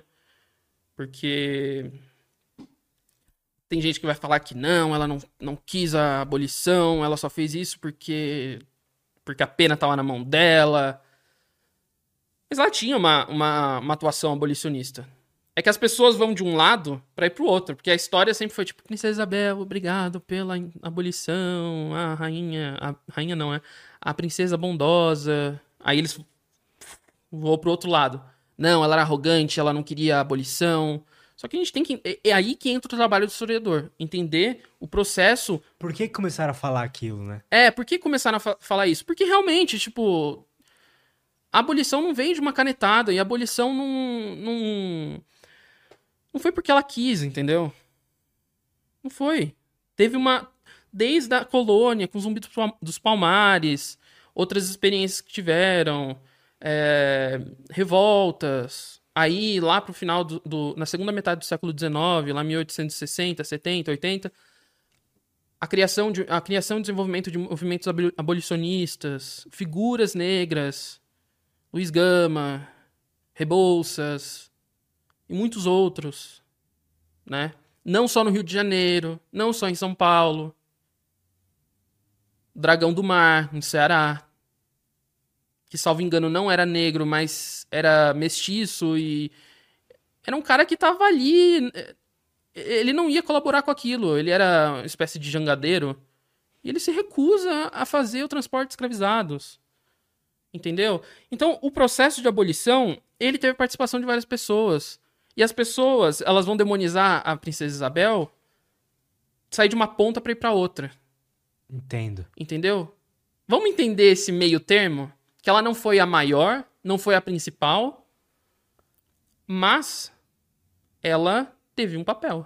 Porque tem gente que vai falar que não, ela não, não quis a abolição, ela só fez isso porque, porque a pena estava na mão dela. Mas ela tinha uma, uma, uma atuação abolicionista. É que as pessoas vão de um lado pra ir pro outro, porque a história sempre foi tipo, Princesa Isabel, obrigado pela abolição, a rainha, a rainha não, é, a princesa bondosa. Aí eles vão pro outro lado. Não, ela era arrogante, ela não queria a abolição. Só que a gente tem que... É, é aí que entra o trabalho do historiador. Entender o processo... Por que começaram a falar aquilo, né? É, por que começaram a fa- falar isso? Porque realmente, tipo... A abolição não veio de uma canetada, e a abolição não... não... Não foi porque ela quis, entendeu? Não foi. Teve uma... Desde a colônia, com o Zumbi dos Palmares, outras experiências que tiveram, é, revoltas. Aí, lá pro final, do, do, na segunda metade do século dezenove, lá mil oitocentos e sessenta, setenta, oitenta, a criação, de, a criação e desenvolvimento de movimentos abolicionistas, figuras negras, Luiz Gama, Rebouças... e muitos outros, né? Não só no Rio de Janeiro, não só em São Paulo. Dragão do Mar, no Ceará, que, salvo engano, não era negro, mas era mestiço e era um cara que tava ali, ele não ia colaborar com aquilo, ele era uma espécie de jangadeiro e ele se recusa a fazer o transporte de escravizados. Entendeu? Então, o processo de abolição, ele teve participação de várias pessoas. E as pessoas, elas vão demonizar a Princesa Isabel, sair de uma ponta pra ir pra outra. Entendo. Entendeu? Vamos entender esse meio termo? Que ela não foi a maior, não foi a principal, mas ela teve um papel.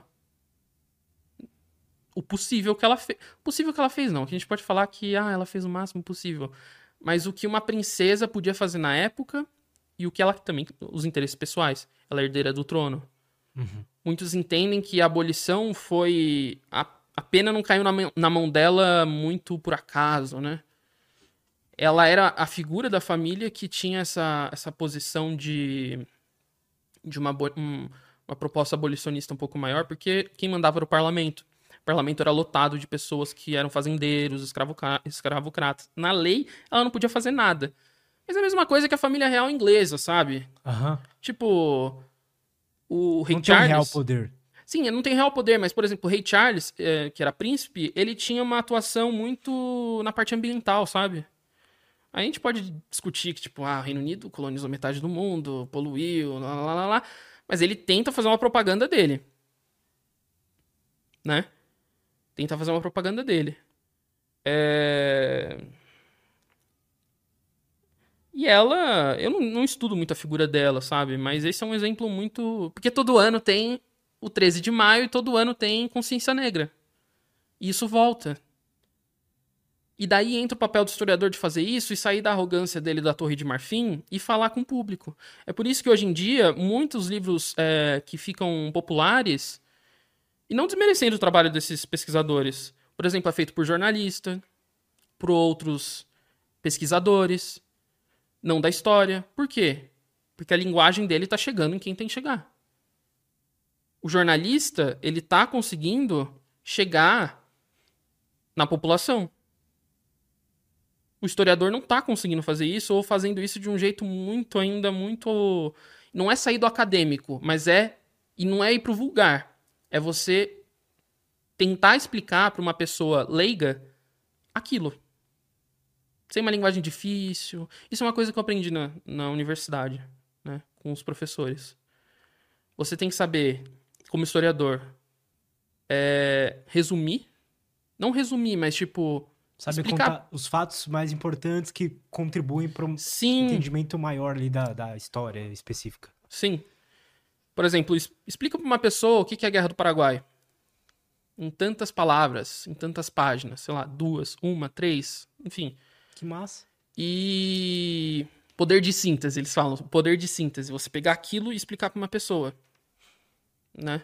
O possível que ela fez. O possível que ela fez, não. Que a gente pode falar que ah, ela fez o máximo possível. Mas o que uma princesa podia fazer na época e o que ela também... Os interesses pessoais. Ela é herdeira do trono. Uhum. Muitos entendem que a abolição foi... A, a pena não caiu na, na mão dela muito por acaso, né? ela era a figura da família que tinha essa, essa posição de, de uma, um, uma proposta abolicionista um pouco maior, porque quem mandava era o parlamento. O parlamento era lotado de pessoas que eram fazendeiros, escravocratas. Na lei, ela não podia fazer nada. Mas é a mesma coisa que a família real inglesa, sabe? Uhum. Tipo, o rei não Charles... Não tem real poder. Sim, não tem real poder, mas, por exemplo, o rei Charles, é, que era príncipe, ele tinha uma atuação muito na parte ambiental, sabe? A gente pode discutir que, tipo, ah, o Reino Unido colonizou metade do mundo, poluiu, lá, lá, lá, lá. Mas ele tenta fazer uma propaganda dele. Né? Tenta fazer uma propaganda dele. É... E ela... Eu não, não estudo muito a figura dela, sabe? Mas esse é um exemplo muito... Porque todo ano tem o treze de maio e todo ano tem Consciência Negra. E isso volta. E daí entra o papel do historiador de fazer isso e sair da arrogância dele da Torre de Marfim e falar com o público. É por isso que hoje em dia, muitos livros é, que ficam populares... E não desmerecendo o trabalho desses pesquisadores. Por exemplo, é feito por jornalista, por outros pesquisadores, não da história. Por quê? Porque a linguagem dele está chegando em quem tem que chegar. O jornalista, ele está conseguindo chegar na população. O historiador não está conseguindo fazer isso, ou fazendo isso de um jeito muito, ainda muito... Não é sair do acadêmico, mas é... E não é ir pro vulgar. É você tentar explicar para uma pessoa leiga aquilo. Sem uma linguagem difícil. Isso é uma coisa que eu aprendi na, na universidade, né, com os professores. Você tem que saber, como historiador, é, resumir. Não resumir, mas tipo... Sabe explicar... contar os fatos mais importantes que contribuem para um Sim. entendimento maior ali da, da história específica. Sim. Por exemplo, explica para uma pessoa o que é a Guerra do Paraguai. Em tantas palavras, em tantas páginas, sei lá, duas, uma, três, enfim. Que massa. E poder de síntese, eles falam, poder de síntese, você pegar aquilo e explicar para uma pessoa, né?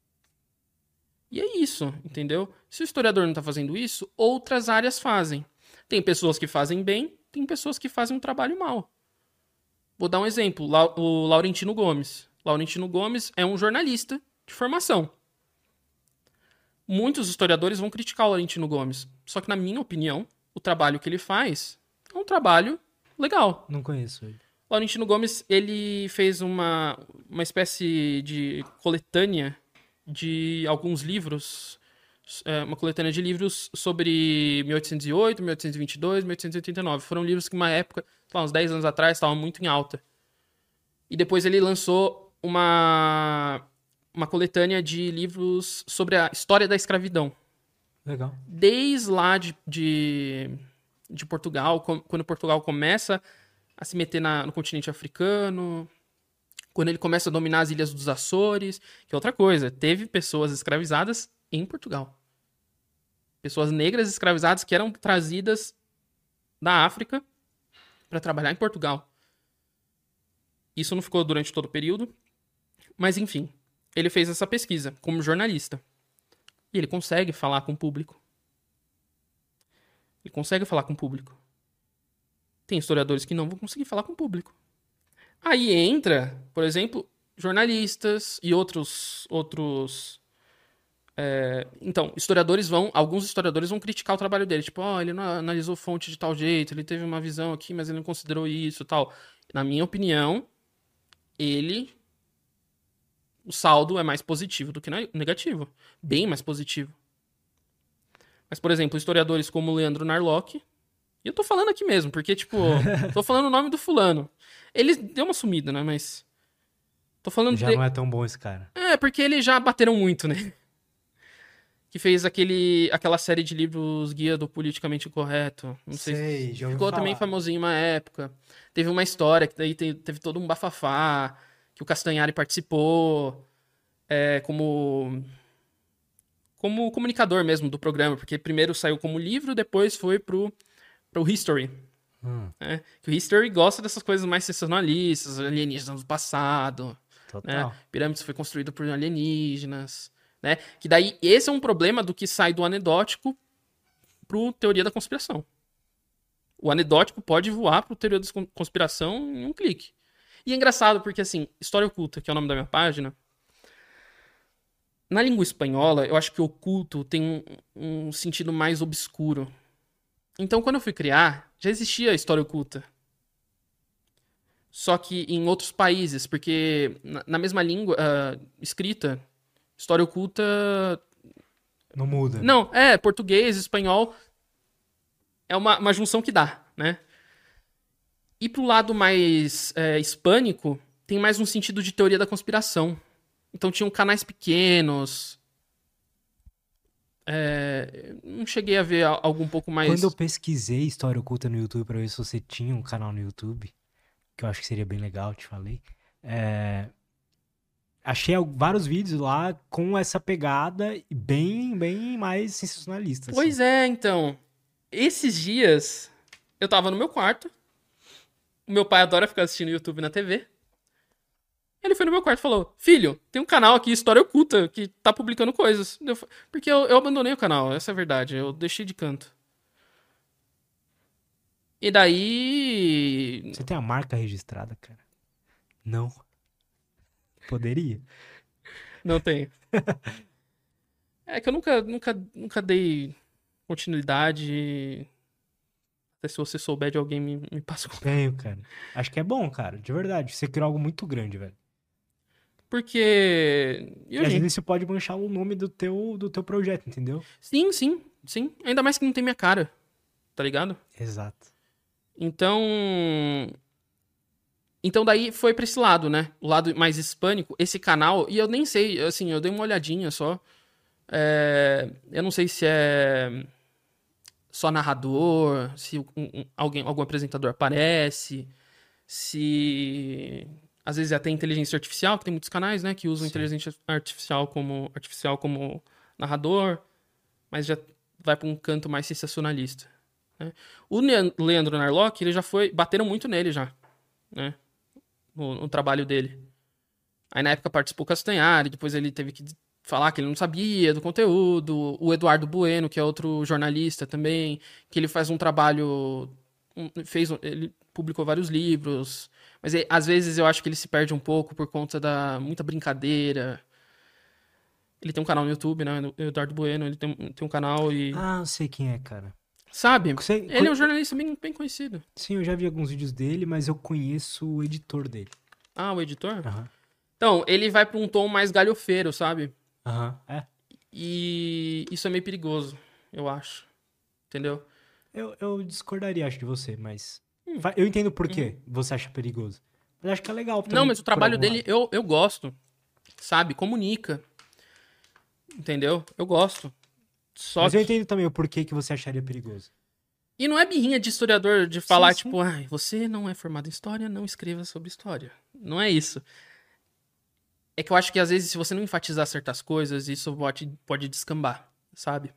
E é isso, entendeu? Se o historiador não tá fazendo isso, outras áreas fazem. Tem pessoas que fazem bem, tem pessoas que fazem um trabalho mal. Vou dar um exemplo, o Laurentino Gomes. Laurentino Gomes é um jornalista de formação. Muitos historiadores vão criticar o Laurentino Gomes. Só que, na minha opinião, o trabalho que ele faz é um trabalho legal. Não conheço ele. O Laurentino Gomes, ele fez uma, uma espécie de coletânea de alguns livros, é, uma coletânea de livros sobre mil oitocentos e oito, mil oitocentos e vinte e dois, mil oitocentos e oitenta e nove. Foram livros que, uma época, lá, uns dez anos atrás, estavam muito em alta. E depois ele lançou uma, uma coletânea de livros sobre a história da escravidão. Legal. Desde lá de, de, de Portugal, quando Portugal começa a se meter na, no continente africano, quando ele começa a dominar as ilhas dos Açores, que é outra coisa, teve pessoas escravizadas em Portugal. Pessoas negras escravizadas que eram trazidas da África para trabalhar em Portugal. Isso não ficou durante todo o período, mas enfim, ele fez essa pesquisa como jornalista. E ele consegue falar com o público. Ele consegue falar com o público. Tem historiadores que não vão conseguir falar com o público. Aí entra, por exemplo, jornalistas e outros... outros é... Então, historiadores vão... Alguns historiadores vão criticar o trabalho dele. Tipo, ó, oh, ele não analisou fonte de tal jeito, ele teve uma visão aqui, mas ele não considerou isso e tal. Na minha opinião, ele... O saldo é mais positivo do que negativo. Bem mais positivo. Mas, por exemplo, historiadores como Leandro Narlock... E eu tô falando aqui mesmo, porque, tipo... tô falando o nome do fulano. Ele deu uma sumida, né? Mas... Tô falando... Já de... não é tão bom esse cara. É, porque eles já bateram muito, né? Que fez aquele... aquela série de livros Guia do Politicamente Incorreto. Não sei, sei se... já ouvi Ficou falar. também famosinho uma época. Teve uma história que daí teve todo um bafafá. Que o Castanhari participou. É, como... Como comunicador mesmo do programa. Porque primeiro saiu como livro, depois foi pro... Pro History. Hum. Né? Que o History gosta dessas coisas mais sensacionalistas, alienígenas do passado. Total. Né? Pirâmides foi construída por alienígenas. Né? Que daí, esse é um problema do que sai do anedótico pro teoria da conspiração. O anedótico pode voar pro teoria da conspiração em um clique. E é engraçado porque, assim, História Oculta, que é o nome da minha página, na língua espanhola, eu acho que oculto tem um, um sentido mais obscuro. Então, quando eu fui criar, já existia História Oculta. Só que em outros países, porque na, na mesma língua uh, escrita, História Oculta... Não muda. Não, é, português, espanhol, é uma, uma junção que dá, né? E pro lado mais é, hispânico, tem mais um sentido de teoria da conspiração. Então tinham canais pequenos. É, não cheguei a ver algo um pouco mais... Quando eu pesquisei História Oculta no YouTube pra ver se você tinha um canal no YouTube, que eu acho que seria bem legal, te falei, é... achei vários vídeos lá com essa pegada bem, bem mais sensacionalista. Pois assim. é, então. Esses dias, eu tava no meu quarto. O meu pai adora ficar assistindo YouTube na T V. Ele foi no meu quarto e falou: filho, tem um canal aqui, História Oculta, que tá publicando coisas. Eu, porque eu, eu abandonei o canal, essa é a verdade. Eu deixei de canto. E daí... Você tem a marca registrada, cara? Não. Poderia. Não tenho. É que eu nunca, nunca, nunca dei continuidade. Até se você souber de alguém, me, me passa o contato. Tenho, cara. Acho que é bom, cara. De verdade. Você criou algo muito grande, velho. Porque... E E às vezes você pode manchar o nome do teu, do teu projeto, entendeu? Sim, sim, sim. Ainda mais que não tem minha cara. Tá ligado? Exato. Então... Então daí foi pra esse lado, né? O lado mais hispânico. Esse canal... E eu nem sei, assim, eu dei uma olhadinha só. É, eu não sei se é só narrador, se um, um, alguém, algum apresentador aparece, se... Às vezes é até inteligência artificial, que tem muitos canais, né? Que usam Sim. inteligência artificial como, artificial como narrador. Mas já vai pra um canto mais sensacionalista. Né? O Leandro Narlock, ele já foi... Bateram muito nele já, né? No, no trabalho dele. Aí na época participou Castanhari, depois ele teve que falar que ele não sabia do conteúdo. O Eduardo Bueno, que é outro jornalista também, que ele faz um trabalho... Um, fez, ele publicou vários livros, mas ele, às vezes eu acho que ele se perde um pouco por conta da muita brincadeira. Ele tem um canal no YouTube, né? O Eduardo Bueno, ele tem, tem um canal e... Ah, eu sei quem é, cara. Sabe? Você- Ele é um jornalista bem, bem conhecido. Sim, eu já vi alguns vídeos dele, mas eu conheço o editor dele. Ah, o editor? Aham. Então, ele vai pra um tom mais galhofeiro, sabe? Aham. É. E isso é meio perigoso, eu acho. Entendeu? Eu, eu discordaria, acho, de você, mas... Hum. Fa- Eu entendo por que você acha perigoso. Mas acho que é legal também. Não, mas o por trabalho algum dele lado. eu, eu gosto. Sabe? Comunica. Entendeu? Eu gosto. Só Mas eu que... entendo também o porquê que você acharia perigoso. E não é birrinha de historiador de falar, Sim, sim. tipo, ai, você não é formado em história, não escreva sobre história. Não é isso. É que eu acho que às vezes, se você não enfatizar certas coisas, isso pode, pode descambar, sabe?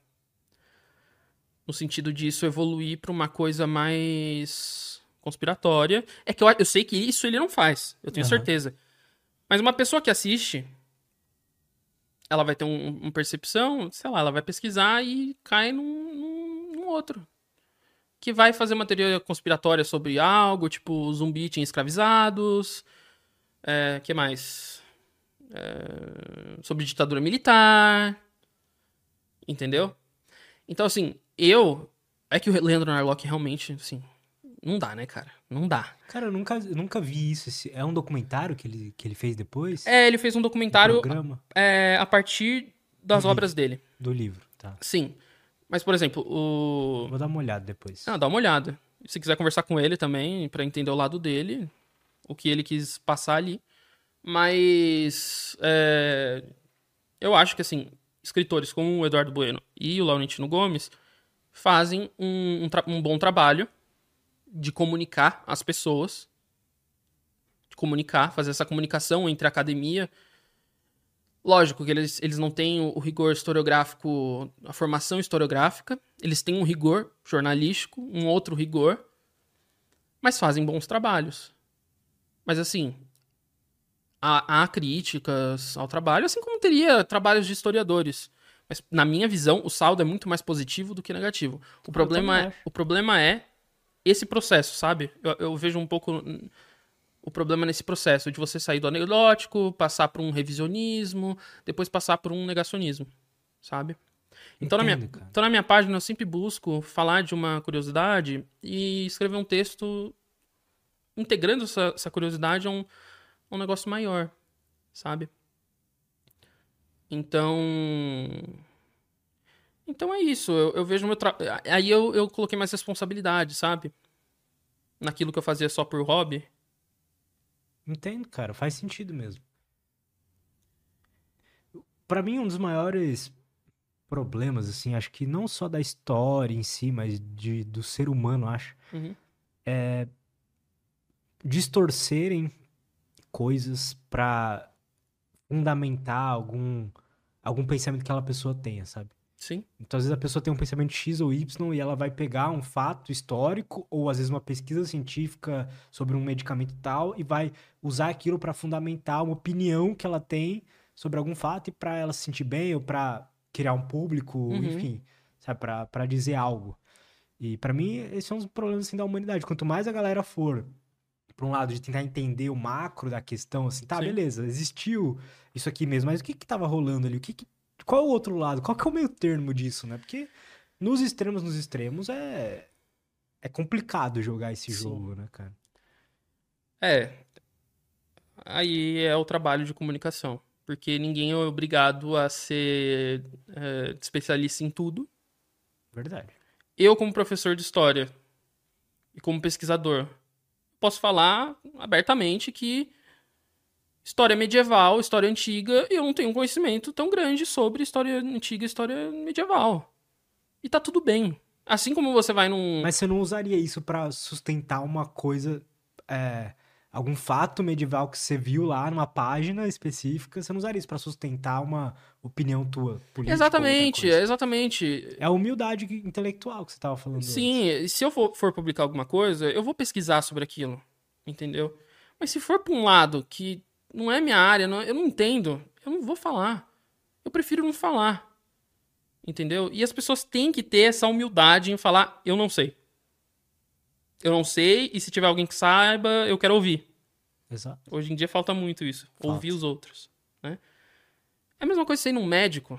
No sentido de isso evoluir pra uma coisa mais conspiratória. É que eu, eu sei que isso ele não faz, eu tenho Aham. certeza. Mas uma pessoa que assiste, ela vai ter um, uma percepção, sei lá, ela vai pesquisar e cai num, num, num outro. Que vai fazer uma teoria conspiratória sobre algo, tipo, zumbi tinha escravizados. É, que mais? É, sobre ditadura militar. Entendeu? Então, assim, eu... É que o Leandro Narlock realmente, assim... Não dá, né, cara? Não dá. Cara, eu nunca, eu nunca vi isso. Esse- É um documentário que ele, que ele fez depois? É, ele fez um Um documentário programa é, a partir das Do obras dele. do livro, tá. Sim. Mas, por exemplo, o... Vou dar uma olhada depois. Ah, dá uma olhada. Se quiser conversar com ele também, pra entender o lado dele, o que ele quis passar ali. Mas é, eu acho que, assim, escritores como o Eduardo Bueno e o Laurentino Gomes fazem um, um, tra- um bom trabalho de comunicar as pessoas, de comunicar, fazer essa comunicação entre a academia. Lógico que eles, eles não têm o, o rigor historiográfico, a formação historiográfica, eles têm um rigor jornalístico, um outro rigor, mas fazem bons trabalhos. Mas assim, há, há críticas ao trabalho, assim como teria trabalhos de historiadores. Mas na minha visão, o saldo é muito mais positivo do que negativo. O problema, também é, acho. o problema é esse processo, sabe? Eu, eu vejo um pouco o problema nesse processo de você sair do anedótico, passar por um revisionismo, depois passar por um negacionismo, sabe? Então na, minha, Entendo, cara. então, na minha página, eu sempre busco falar de uma curiosidade e escrever um texto integrando essa, essa curiosidade a um, a um negócio maior, sabe? Então... Então é isso. Eu, eu vejo meu trabalho... Aí eu, eu coloquei mais responsabilidade, sabe? Naquilo que eu fazia só por hobby. Entendo, cara. Faz sentido mesmo. Pra mim, um dos maiores problemas, assim, acho que não só da história em si, mas de, do ser humano, acho, Uhum. distorcerem coisas pra fundamentar algum, algum pensamento que aquela pessoa tenha, sabe? Sim, Então, às vezes a pessoa tem um pensamento X ou Y e ela vai pegar um fato histórico ou às vezes uma pesquisa científica sobre um medicamento tal e vai usar aquilo pra fundamentar uma opinião que ela tem sobre algum fato e pra ela se sentir bem ou pra criar um público, uhum, enfim, sabe, Pra para dizer algo. E pra mim, esses são os problemas assim da humanidade. Quanto mais a galera for pra um lado de tentar entender o macro da questão, assim, tá, sim, beleza, existiu isso aqui mesmo, mas o que que tava rolando ali? O que que, qual é o outro lado? Qual que é o meio termo disso, né? Porque nos extremos, nos extremos, é, é complicado jogar esse sim. jogo, né, cara? É, aí é o trabalho de comunicação. Porque ninguém é obrigado a ser é, especialista em tudo. Verdade. Eu, como professor de história e como pesquisador, posso falar abertamente que história medieval, história antiga, eu não tenho um conhecimento tão grande sobre história antiga e história medieval. E tá tudo bem. Assim como você vai num. Mas você não usaria isso pra sustentar uma coisa, é, algum fato medieval que você viu lá numa página específica, você não usaria isso pra sustentar uma opinião tua, política ou outra Exatamente, coisa. exatamente. É a humildade intelectual que você tava falando antes. Sim, se eu for, for publicar alguma coisa, eu vou pesquisar sobre aquilo. Entendeu? Mas se for pra um lado que não é minha área, não- eu não entendo, eu não vou falar. Eu prefiro não falar. Entendeu? E as pessoas têm que ter essa humildade em falar, eu não sei. Eu não sei, e se tiver alguém que saiba, eu quero ouvir. Exato. Hoje em dia falta muito isso, ouvir Falta. os outros, né? É a mesma coisa você ir num médico,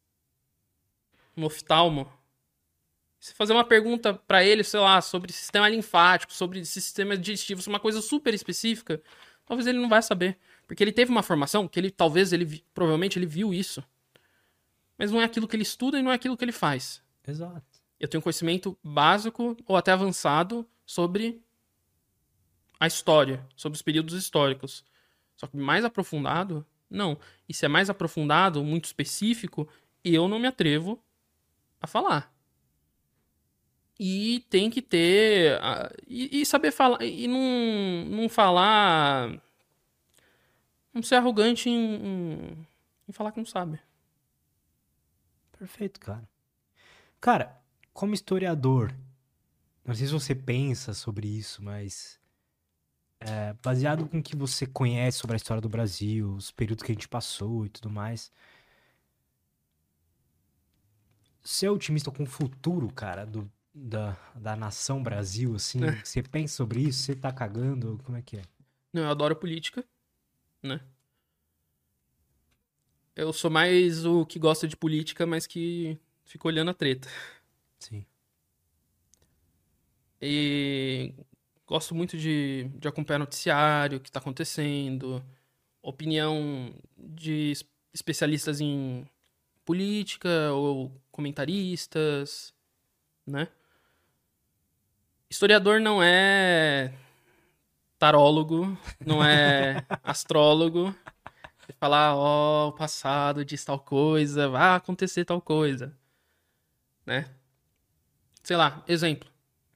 um oftalmo, você fazer uma pergunta pra ele, sei lá, sobre sistema linfático, sobre sistema digestivo, uma coisa super específica, talvez ele não vai saber, porque ele teve uma formação que ele talvez ele vi- provavelmente ele viu isso, mas não é aquilo que ele estuda e não é aquilo que ele faz. Exato. Eu tenho conhecimento básico ou até avançado sobre a história, sobre os períodos históricos. Só que mais aprofundado, não. E se é mais aprofundado, muito específico, eu não me atrevo a falar. E tem que ter. ah, E, e saber falar. E não, não falar. Não ser arrogante em, em, em falar que não sabe. Perfeito, cara. Cara, como historiador, não sei se você pensa sobre isso, mas é, baseado com o que você conhece sobre a história do Brasil, os períodos que a gente passou e tudo mais, você é otimista com o futuro, cara, do, da, da nação Brasil, assim? Você pensa sobre isso? Você tá cagando? Como é que é? Não, eu adoro política, né? Eu sou mais o que gosta de política, mas que fica olhando a treta. Sim. E gosto muito de, de acompanhar noticiário, o que está acontecendo, opinião de es- especialistas em política ou comentaristas, né? Historiador não é tarólogo, não é astrólogo. Você falar, ó, o passado diz tal coisa, vai acontecer tal coisa, né? Sei lá, exemplo.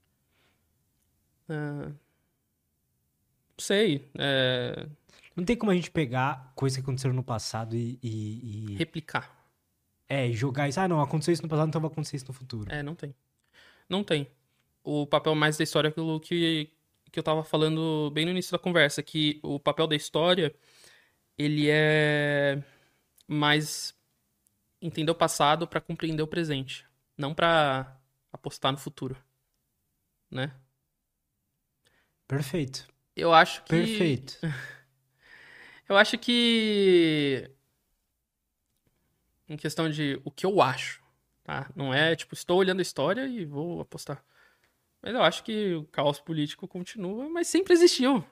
Ah, não sei, é, Não tem como a gente pegar coisas que aconteceram no passado e, e, e- replicar. é, e jogar isso. Ah, não, aconteceu isso no passado, então vai acontecer isso no futuro. É, não tem. Não tem. O papel mais da história é aquilo que, que eu tava falando bem no início da conversa, que o papel da história, ele é mais entender o passado pra compreender o presente, não pra apostar no futuro, né? Perfeito. Eu acho que... Perfeito. Eu acho que... Em questão de o que eu acho, tá? Não é, tipo, estou olhando a história e vou apostar. Mas eu acho que o caos político continua, mas sempre existiu.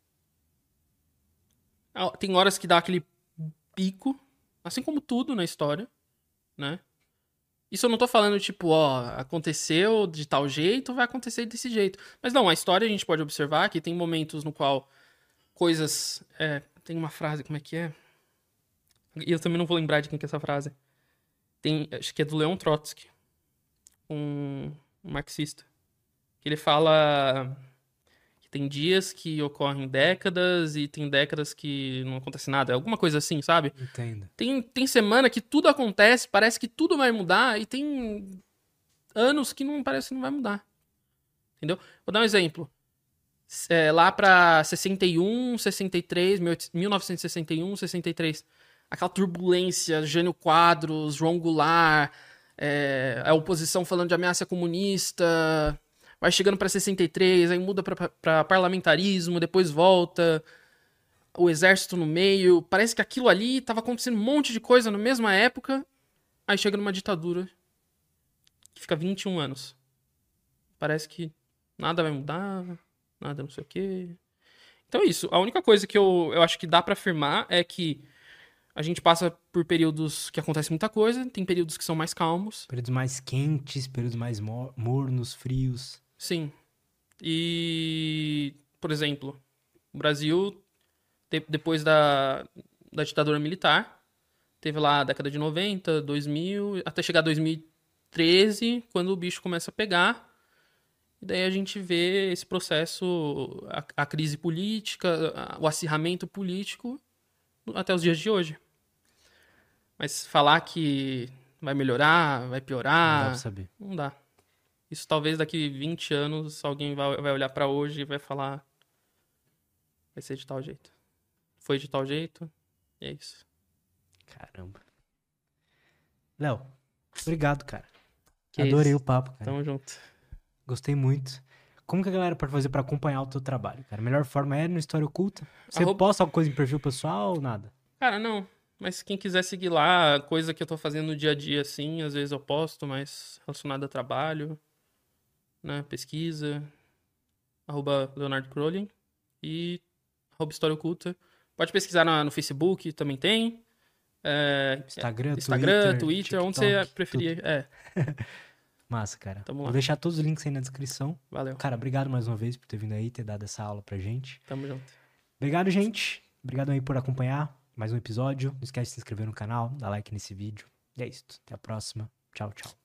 Tem horas que dá aquele pico, assim como tudo na história, né? Isso eu não tô falando, tipo, ó, aconteceu de tal jeito, vai acontecer desse jeito. Mas não, a história a gente pode observar que tem momentos no qual coisas... É, tem uma frase, como é que é? E eu também não vou lembrar de quem que é essa frase. Tem, acho que é do Leon Trotsky, um, um marxista. Que ele fala que tem dias que ocorrem décadas e tem décadas que não acontece nada. Alguma coisa assim, sabe? Entendo. Tem, tem semana que tudo acontece, parece que tudo vai mudar, e tem anos que não parece que não vai mudar. Entendeu? Vou dar um exemplo. É, lá pra sessenta e um, sessenta e três, mil novecentos e sessenta e um, sessenta e três, aquela turbulência, Jânio Quadros, João Goulart, é, a oposição falando de ameaça comunista, vai chegando pra sessenta e três, aí muda pra, pra parlamentarismo, depois volta, o exército no meio, parece que aquilo ali tava acontecendo um monte de coisa na mesma época, aí chega numa ditadura que fica vinte e um anos. Parece que nada vai mudar, nada não sei o quê. Então é isso, a única coisa que eu, eu acho que dá pra afirmar é que a gente passa por períodos que acontece muita coisa, tem períodos que são mais calmos. Períodos mais quentes, períodos mais mor- mornos, frios. Sim. E, por exemplo, o Brasil, de- depois da, da ditadura militar, teve lá a década de noventa, dois mil, até chegar dois mil e treze, quando o bicho começa a pegar. E daí a gente vê esse processo, a, a crise política, a- o acirramento político, até os dias de hoje. Mas falar que vai melhorar, vai Não dá piorar, pra saber. não dá. Isso talvez daqui vinte anos alguém vai, vai olhar pra hoje e vai falar vai ser de tal jeito. Foi de tal jeito, e é isso. Caramba. Léo, obrigado, cara. Que Adorei isso. o papo, cara. Tamo junto. Gostei muito. Como que a galera pode fazer pra acompanhar o teu trabalho, cara? A melhor forma é no História Oculta? Você Arroba- posta alguma coisa em perfil pessoal ou nada? Cara, não. Mas quem quiser seguir lá, coisa que eu tô fazendo no dia a dia, assim, às vezes eu posto, mas relacionado a trabalho, né? Pesquisa. Arroba Leonardo Crowley. E arroba História Oculta. Pode pesquisar na- no Facebook, também tem. É, Instagram, Instagram, Twitter, Twitter, onde você TikTok, preferir. É, Massa, cara. Tamo lá. Vou deixar todos os links aí na descrição. valeu. Cara, obrigado mais uma vez por ter vindo aí, ter dado essa aula pra gente. Tamo junto. Obrigado, gente. Obrigado aí por acompanhar mais um episódio. Não esquece de se inscrever no canal, dar like nesse vídeo. E é isso. Até a próxima. Tchau, tchau.